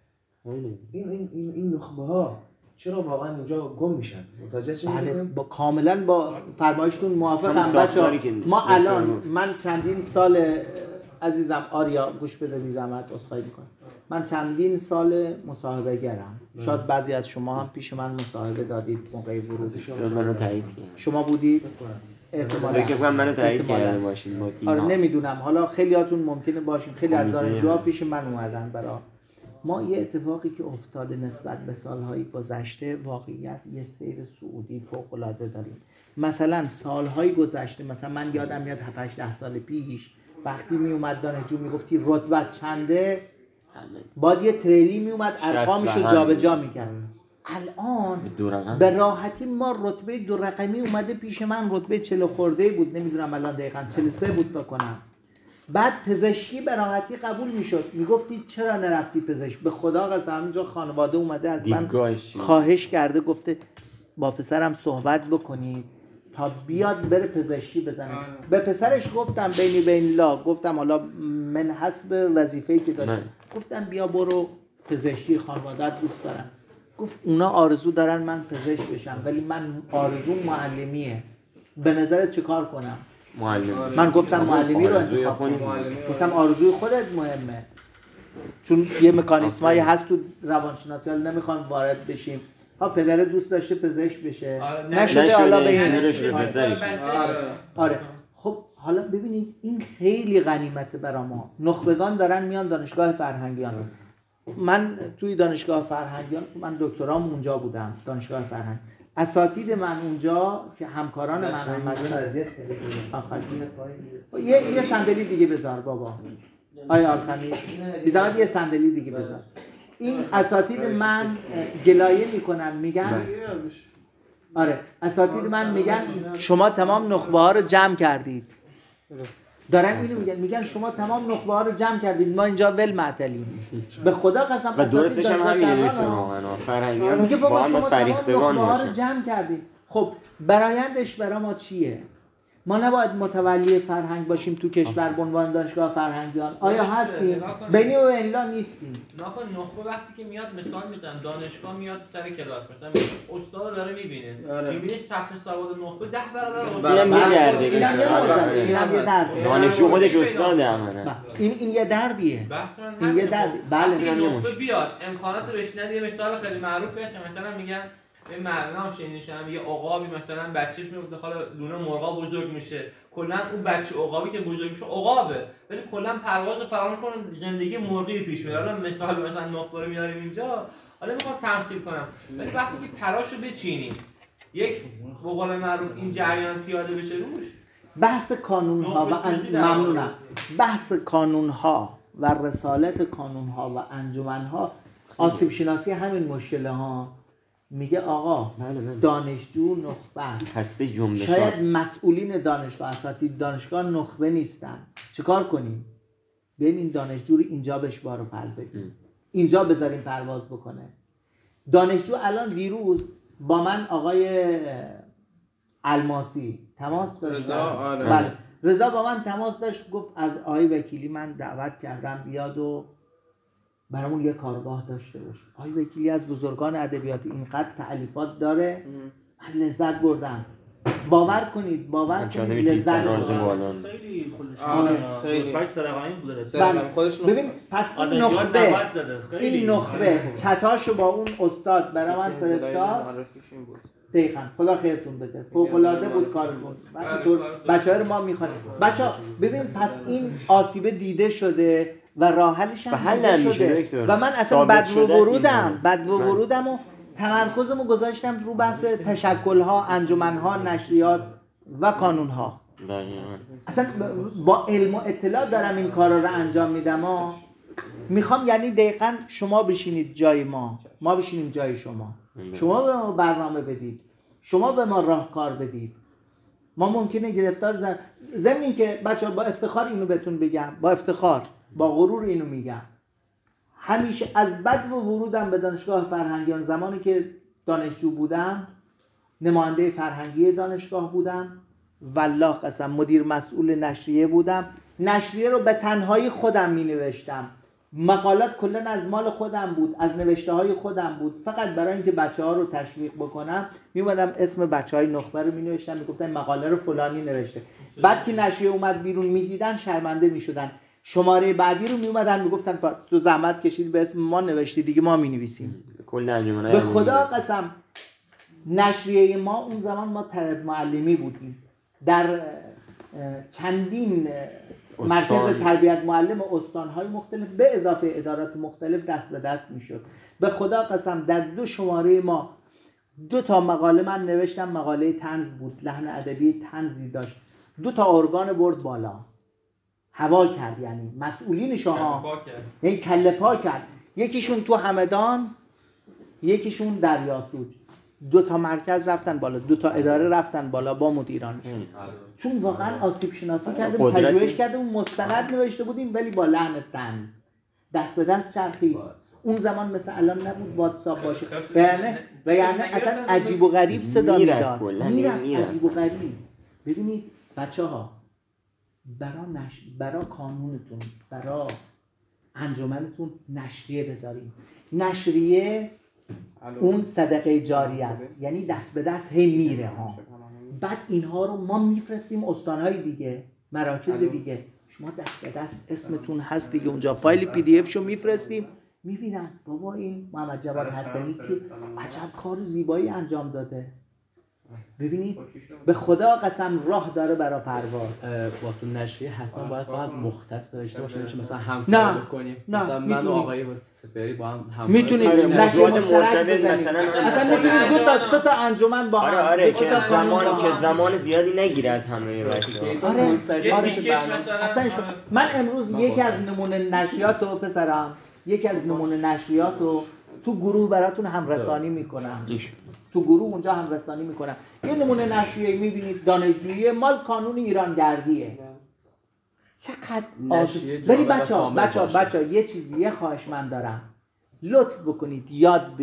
این نخبه ها چرا واقعا اینجا گم میشن؟ متوجه بله کاملا با فرمایشتون موافقم بچه‌ها. ما الان من چندین سال عزیزم آریا گوش بده بی زحمت عذرخواهی میکنم. من چندین سال مصاحبه گرم. شاید بعضی از شما هم پیش من مصاحبه دادید موقع ورود. منو تایید کرد. شما بودید؟ احتمالاً منو تایید کرده باشین با تیم. آره نمیدونم، حالا خیلیاتون ممکنه باشین، خیلی از دانشجوها پیش من اومدن برای ما. یه اتفاقی که افتاده نسبت به سالهای گذشته، واقعیت یه سیر صعودی فوق‌العاده داریم. مثلا سالهای گذشته، مثلا من یادم میاد 7-8 سال پیش وقتی می اومد دانشجو میگفتی رتبه چنده، بعد یه تریلی می اومد ارقامشو جابجا میکرد. الان به راحتی ما رتبه 2 رقمی اومده پیش من، رتبه 40 خورده بود، نمیدونم الان دقیقاً 43 بود بکنم. بعد پزشکی به راحتی قبول میشد. میگفتی چرا نرفتی پزشک؟ به خدا قسم اینجا خانواده اومده از من خواهش کرده، گفته با پسرم صحبت بکنید تا بیاد بره پزشکی بزنه. به پسرش گفتم بین لا، گفتم حالا من حسب وظیفه‌ای که داشت، گفتم بیا برو پزشکی، خانواده‌ات دوست دارن. گفت اونا آرزو دارن من پزشک بشم ولی من آرزو معلمیه، به نظرت چه کار کنم؟ معلم. من گفتم معلمی رو انتخاب کنی. گفتم آرزوی خودت مهمه، چون یه مکانیزمایی هست تو روانشناسی، حالا نمیخوام وارد بشیم. ها پدر دوست داشته پزشک بشه، نشده حالا به این. آره خب حالا ببینید این خیلی غنیمته برای ما. نخبگان دارن میان دانشگاه فرهنگیان. من توی دانشگاه فرهنگیان، من دکترام اونجا بودم، دانشگاه فرهنگ. اساتید من اونجا که همکاران من هم یه صندلی دیگه بذار بابا. آیا آلخمی بیزامت یه صندلی دیگه بذار. این اساتید من گلایه میکنن، میگن آره اساتید من میگن شما تمام نخبه ها رو جمع کردید. دارن اینو میگن شما تمام نخبه ها رو جمع کردید، ما اینجا ول معطلیم. به خدا قسم و درستش هم همینه دکتر فرهنگیان میگه با شما هم تمام فریختگان نخبه ها رو جمع کردید. خب برایندش برای ما چیه؟ ما نباید متولی فرهنگ باشیم تو کشور به عنوان دانشگاه فرهنگیان. آیا هستیم؟ بینی و الا نیستیم. ناکن نخبه وقتی که میاد مثال میزنم، دانشگاه میاد سر کلاس مثلا استاد داره میبینه، میبینه سطح سواد نخبه 10 برابر استاد. اینم یه درده. دانشجو خودش استاده عملا. این یه دردیه. این یه درد. بله نخبه بیاد امکانات بهش نده. مثال خیلی معروف هست، مثلا میگن این مردم شنیدم یه عقابی مثلا بچهش میفته حالا دونه مرغا بزرگ میشه، کلا اون بچه عقابی که بزرگ میشه عقابه ولی کلا پرواز فراموش کنه، زندگی مرغی پیش میره. حالا مثلا نخبه رو میاریم اینجا، حالا میخوام تمثیل کنم، ولی وقتی که پراشو بچینیم یک به قول معروف این جریان پیاده بشه روش، بحث کانون ها و ممنونم، بحث کانون ها و رسالت کانون ها و انجمن ها آسیب شناسی همین مشکل ها. میگه آقا دانشجو نخبه است، شاید مسئولین دانشگاه اساتید دانشگاه نخبه نیستن، چه کار کنیم؟ بیاین این دانشجو رو اینجا بهش بارو پر بدیم، اینجا بذاریم پرواز بکنه. دانشجو الان دیروز با من آقای الماسی تماس داشت. بله رضا با من تماس داشت، گفت از آقای وکیلی من دعوت کردم بیاد و برامون یه کارگاه داشته باشه. آقای وکیلی از بزرگان ادبیات اینقدر تألیفات داره، من لذت بردم. باور کنید لذت بردم. خیلی صدقانی بوده. ببین پس این نخبه چتاشو با اون استاد برای من فرستاد. دقیقاً خدا خیرتون بده، فوق‌العاده بود کارتون. بچه‌ها رو ما می‌خوانیم. بچه‌ها ببین پس این آسیبه دیده شده و راه حلش هم دیده شده و من اصلا بدو ورودم و تمرکزمو گذاشتم رو بحث تشکل‌ها، انجمن‌ها، نشریات و کانون‌ها. اصلا با علم و اطلاع دارم این کارا رو انجام میدم. میخوام یعنی دقیقاً شما بشینید جای ما بشینیم جای شما به ما برنامه بدید، شما به ما راهکار بدید. ما ممکنه گرفتار ضمن که بچه‌ها با افتخار اینو بهتون بگم، با افتخار با غرور اینو میگم، همیشه از بد و ورودم به دانشگاه فرهنگیان، زمانی که دانشجو بودم نماینده فرهنگی دانشگاه بودم والله قسم مدیر مسئول نشریه بودم. نشریه رو به تنهایی خودم می نوشتم. مقالات کلا از مال خودم بود، از نوشته های خودم بود. فقط برای اینکه بچه ها رو تشویق بکنم می اومدم اسم بچه های نخبه رو می نوشتم، می گفتم مقاله رو فلانی نوشته. بعد که نشریه اومد بیرون می دیدن شرمنده می شدن. شماره بعدی رو می اومدن می گفتن تو زحمت کشید به اسم ما نوشتی دیگه ما می نویسیم. به خدا قسم نشریه ما اون زمان ما ترد معلمی بودیم. در چندین مرکز تربیت معلم استان‌های مختلف به اضافه ادارات مختلف دست به دست می‌شد. به خدا قسم در 2 شماره ما 2 تا مقاله من نوشتم، مقاله طنز بود، لحن ادبی طنزی داشت. 2 تا ارگان برد بالا، هوا کرد، یعنی مسئولین شما یعنی کله پا کرد. یکیشون تو همدان، یکیشون در یاسوج. 2 تا مرکز رفتن بالا، 2 تا اداره رفتن بالا با مدیرانشون. چون واقعا آسیب شناسی کردیم، پژوهش کردیم، مستند نوشته بودیم ولی با لحن طنز، دست به دست چرخید. اون زمان مثل الان نبود واتساپ باشه و یعنی اصلا عجیب و غریب صدا میداد، میرفت عجیب و غریب. ببینید بچه‌ها، برا قانونتون، برا انجمنتون نشریه بذارید. نشریه اون صدقه جاری است، یعنی دست به دست هی میره ها. بعد اینها رو ما میفرستیم استانهای دیگه، مراکز دیگه. شما دست به دست اسمتون هست دیگه اونجا، فایل پی دی اف شو میفرستیم، میبینن بابا این محمد جواد حسنی که عجب کار زیبایی انجام داده. ببینید به خدا قسم راه داره برای پرواز. واسه نشریه حتما باید مختص داشته باشه، مثلا همکاری بکنیم. مثلا من و آقای سپهری با هم میتونیم نشریه مشترک بزنیم. اصلا میتونیم 2 تا 3 تا انجمن با هم. آره که زمان زیادی نگیره از همه بچه‌ها. اصلا من امروز یکی از نمونه نشریات رو پسرم، یکی از نمونه نشریات رو تو گروه براتون همرسانی میکنم. تو گروه اونجا هم رسانی میکنم. یه نمونه نشریه میبینید دانشجویی مال کانون ایرانگردیه. چقدر ولی بچه یه چیزی، یه خواهش من دارم، لطف بکنید یاد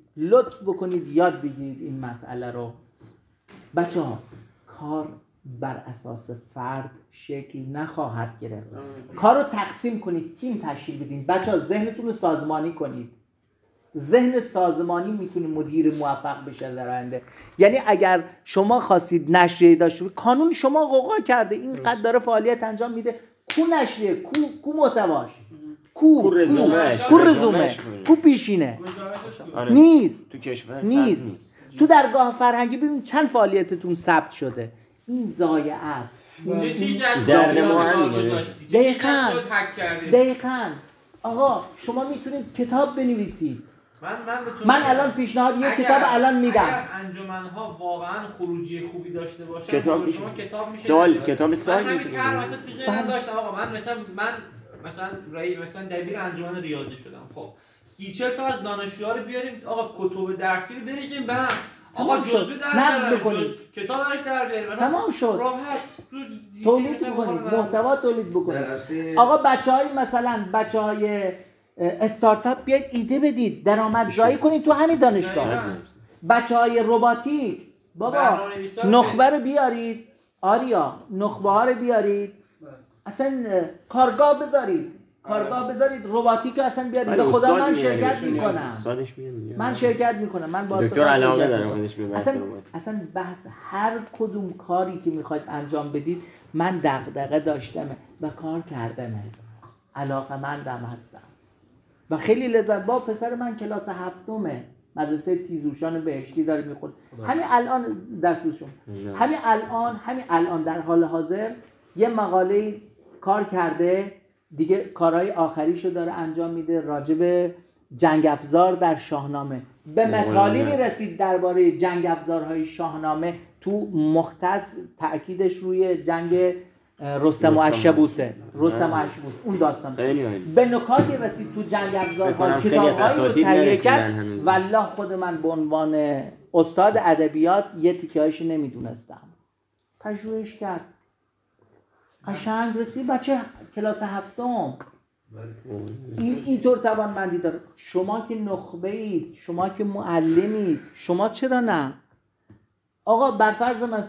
بگیرید این مسئله رو. بچه ها کار بر اساس فرد شکل نخواهد گرفت. کار رو تقسیم کنید، تیم تشکیل بدین. بچه ها ذهنتون رو سازمانی کنید. ذهن سازمانی میتونه مدیر موفق بشه در آینده. یعنی اگر شما خواستید نشریه داشته باشید، کانون شما قوقا کرده اینقدر داره فعالیت انجام میده، کو نشریه، کو محتواش، کو رزومه، کو پیشینه، نیست تو کشور نیست. تو درگاه فرهنگی ببین چند فعالیتتون ثبت شده. این ضایعه است. چه چیزی از درد ما گذاشتی؟ دقیقاً آقا شما میتونید کتاب بنویسید. من الان پیشنهاد یک کتاب الان میدم. اگر انجمن‌ها واقعا خروجی خوبی داشته باشن، شما کتاب میشه کتاب سال میتونید. مثلا تو ذهنم داشتم آقا من مثلا دبیر انجمن ریاضی شدم. خب 30-40 تا از دانشجوها رو بیاریم، آقا کتب درسی رو بریزیم به هم. آقا جزوه در بیاریم، کتابش در بیاریم. تمام شد. راحت تولید بکنید، محتوا تولید بکنید. آقا بچهای استارتاپ بیاید ایده بدید، درآمدزایی کنید تو همین دانشگاه. بچهای رباتیک بابا نخبه رو بیارید، آریا نخبه ها رو بیارید، اصلا کارگاه بذارید رباتیک اصلا بیارید. به خدا من شرکت میکنم. من با دکتر علاقه دارم اصلا بحث هر کدوم کاری که میخواید انجام بدید من دغدغه داشتمه و کار کردمه، علاقه‌مندم هستم و خیلی لذت. با پسر من کلاس 7م مدرسه تیزوشان بهشتی داره میخونه. همین الان دستورشون همین الان در حال حاضر یه مقاله کار کرده دیگه، کارهای آخریشو داره انجام میده راجع به جنگ افزار در شاهنامه. به مقاله میرسید درباره جنگ افزارهای شاهنامه، تو مختص تأکیدش روی جنگ رستم و اشکبوسه اون داستان به نکاتی رسید تو جنگ افزارها، کتاب‌هایی رو تهیه کرد. والله خود من به عنوان استاد ادبیات یه تیکه‌هاش نمیدونستم، پژوهش کرد، قشنگ رسید. بچه کلاس 7م اینطور توانمندی داره. شما که نخبه اید، شما که معلمید، شما چرا نه؟ آقا بر فرض مثال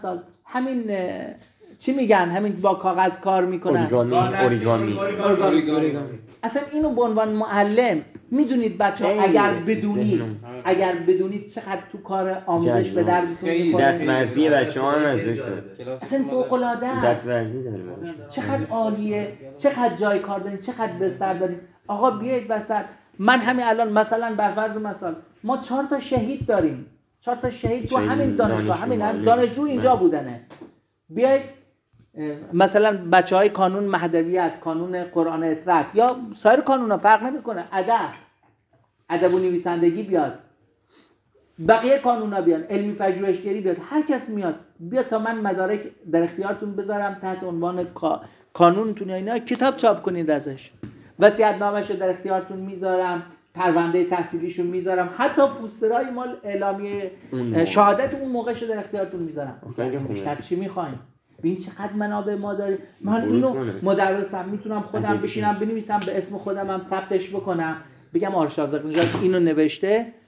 همین چی میگن، همین با کاغذ کار میکنن، اوریگامی. اصلا اینو به عنوان معلم میدونید بچه‌ها اگر بدونید چقدر تو کار آموزش به دردتون می‌خوره. دست‌ورزی بچه‌ها هم از دکتر اصلا فوق‌العاده است. دست‌ورزی داره براش. چقدر عالیه، چقدر جای کار داریم، چقدر بستر داریم. آقا بیایید وسط. من همین الان مثلا بر فرض مثال ما 4 تا شهید داریم، 4 تا شهید تو همین دانشگاه، همین دانشجو اینجا بودنه. بیایید مثلا بچهای کانون مهدویت، کانون قرآن اطرت یا سایر کانونا فرق نمیکنه، ادب و نویسندگی بیاد، بقیه کانونا بیان، علمی پژوهشگری بیاد، هر کس بیاد تا من مدارک در اختیارتون بذارم تحت عنوان کانونتون، اینا کتاب چاپ کنید ازش، وصیت‌نامه‌شو در اختیارتون میذارم، پرونده تحصیلیشو میذارم، حتی پوسترهای مال اعلامیه شهادت اون موقعشو در اختیارتون میذارم. بیشتر چی میخواین؟ ببین چقدر منابع ما داریم. من اینو مدرسم میتونم خودم بشینم بنویسم، به اسم خودم هم ثبتش بکنم، بگم آرشازق نژاد اینو نوشته،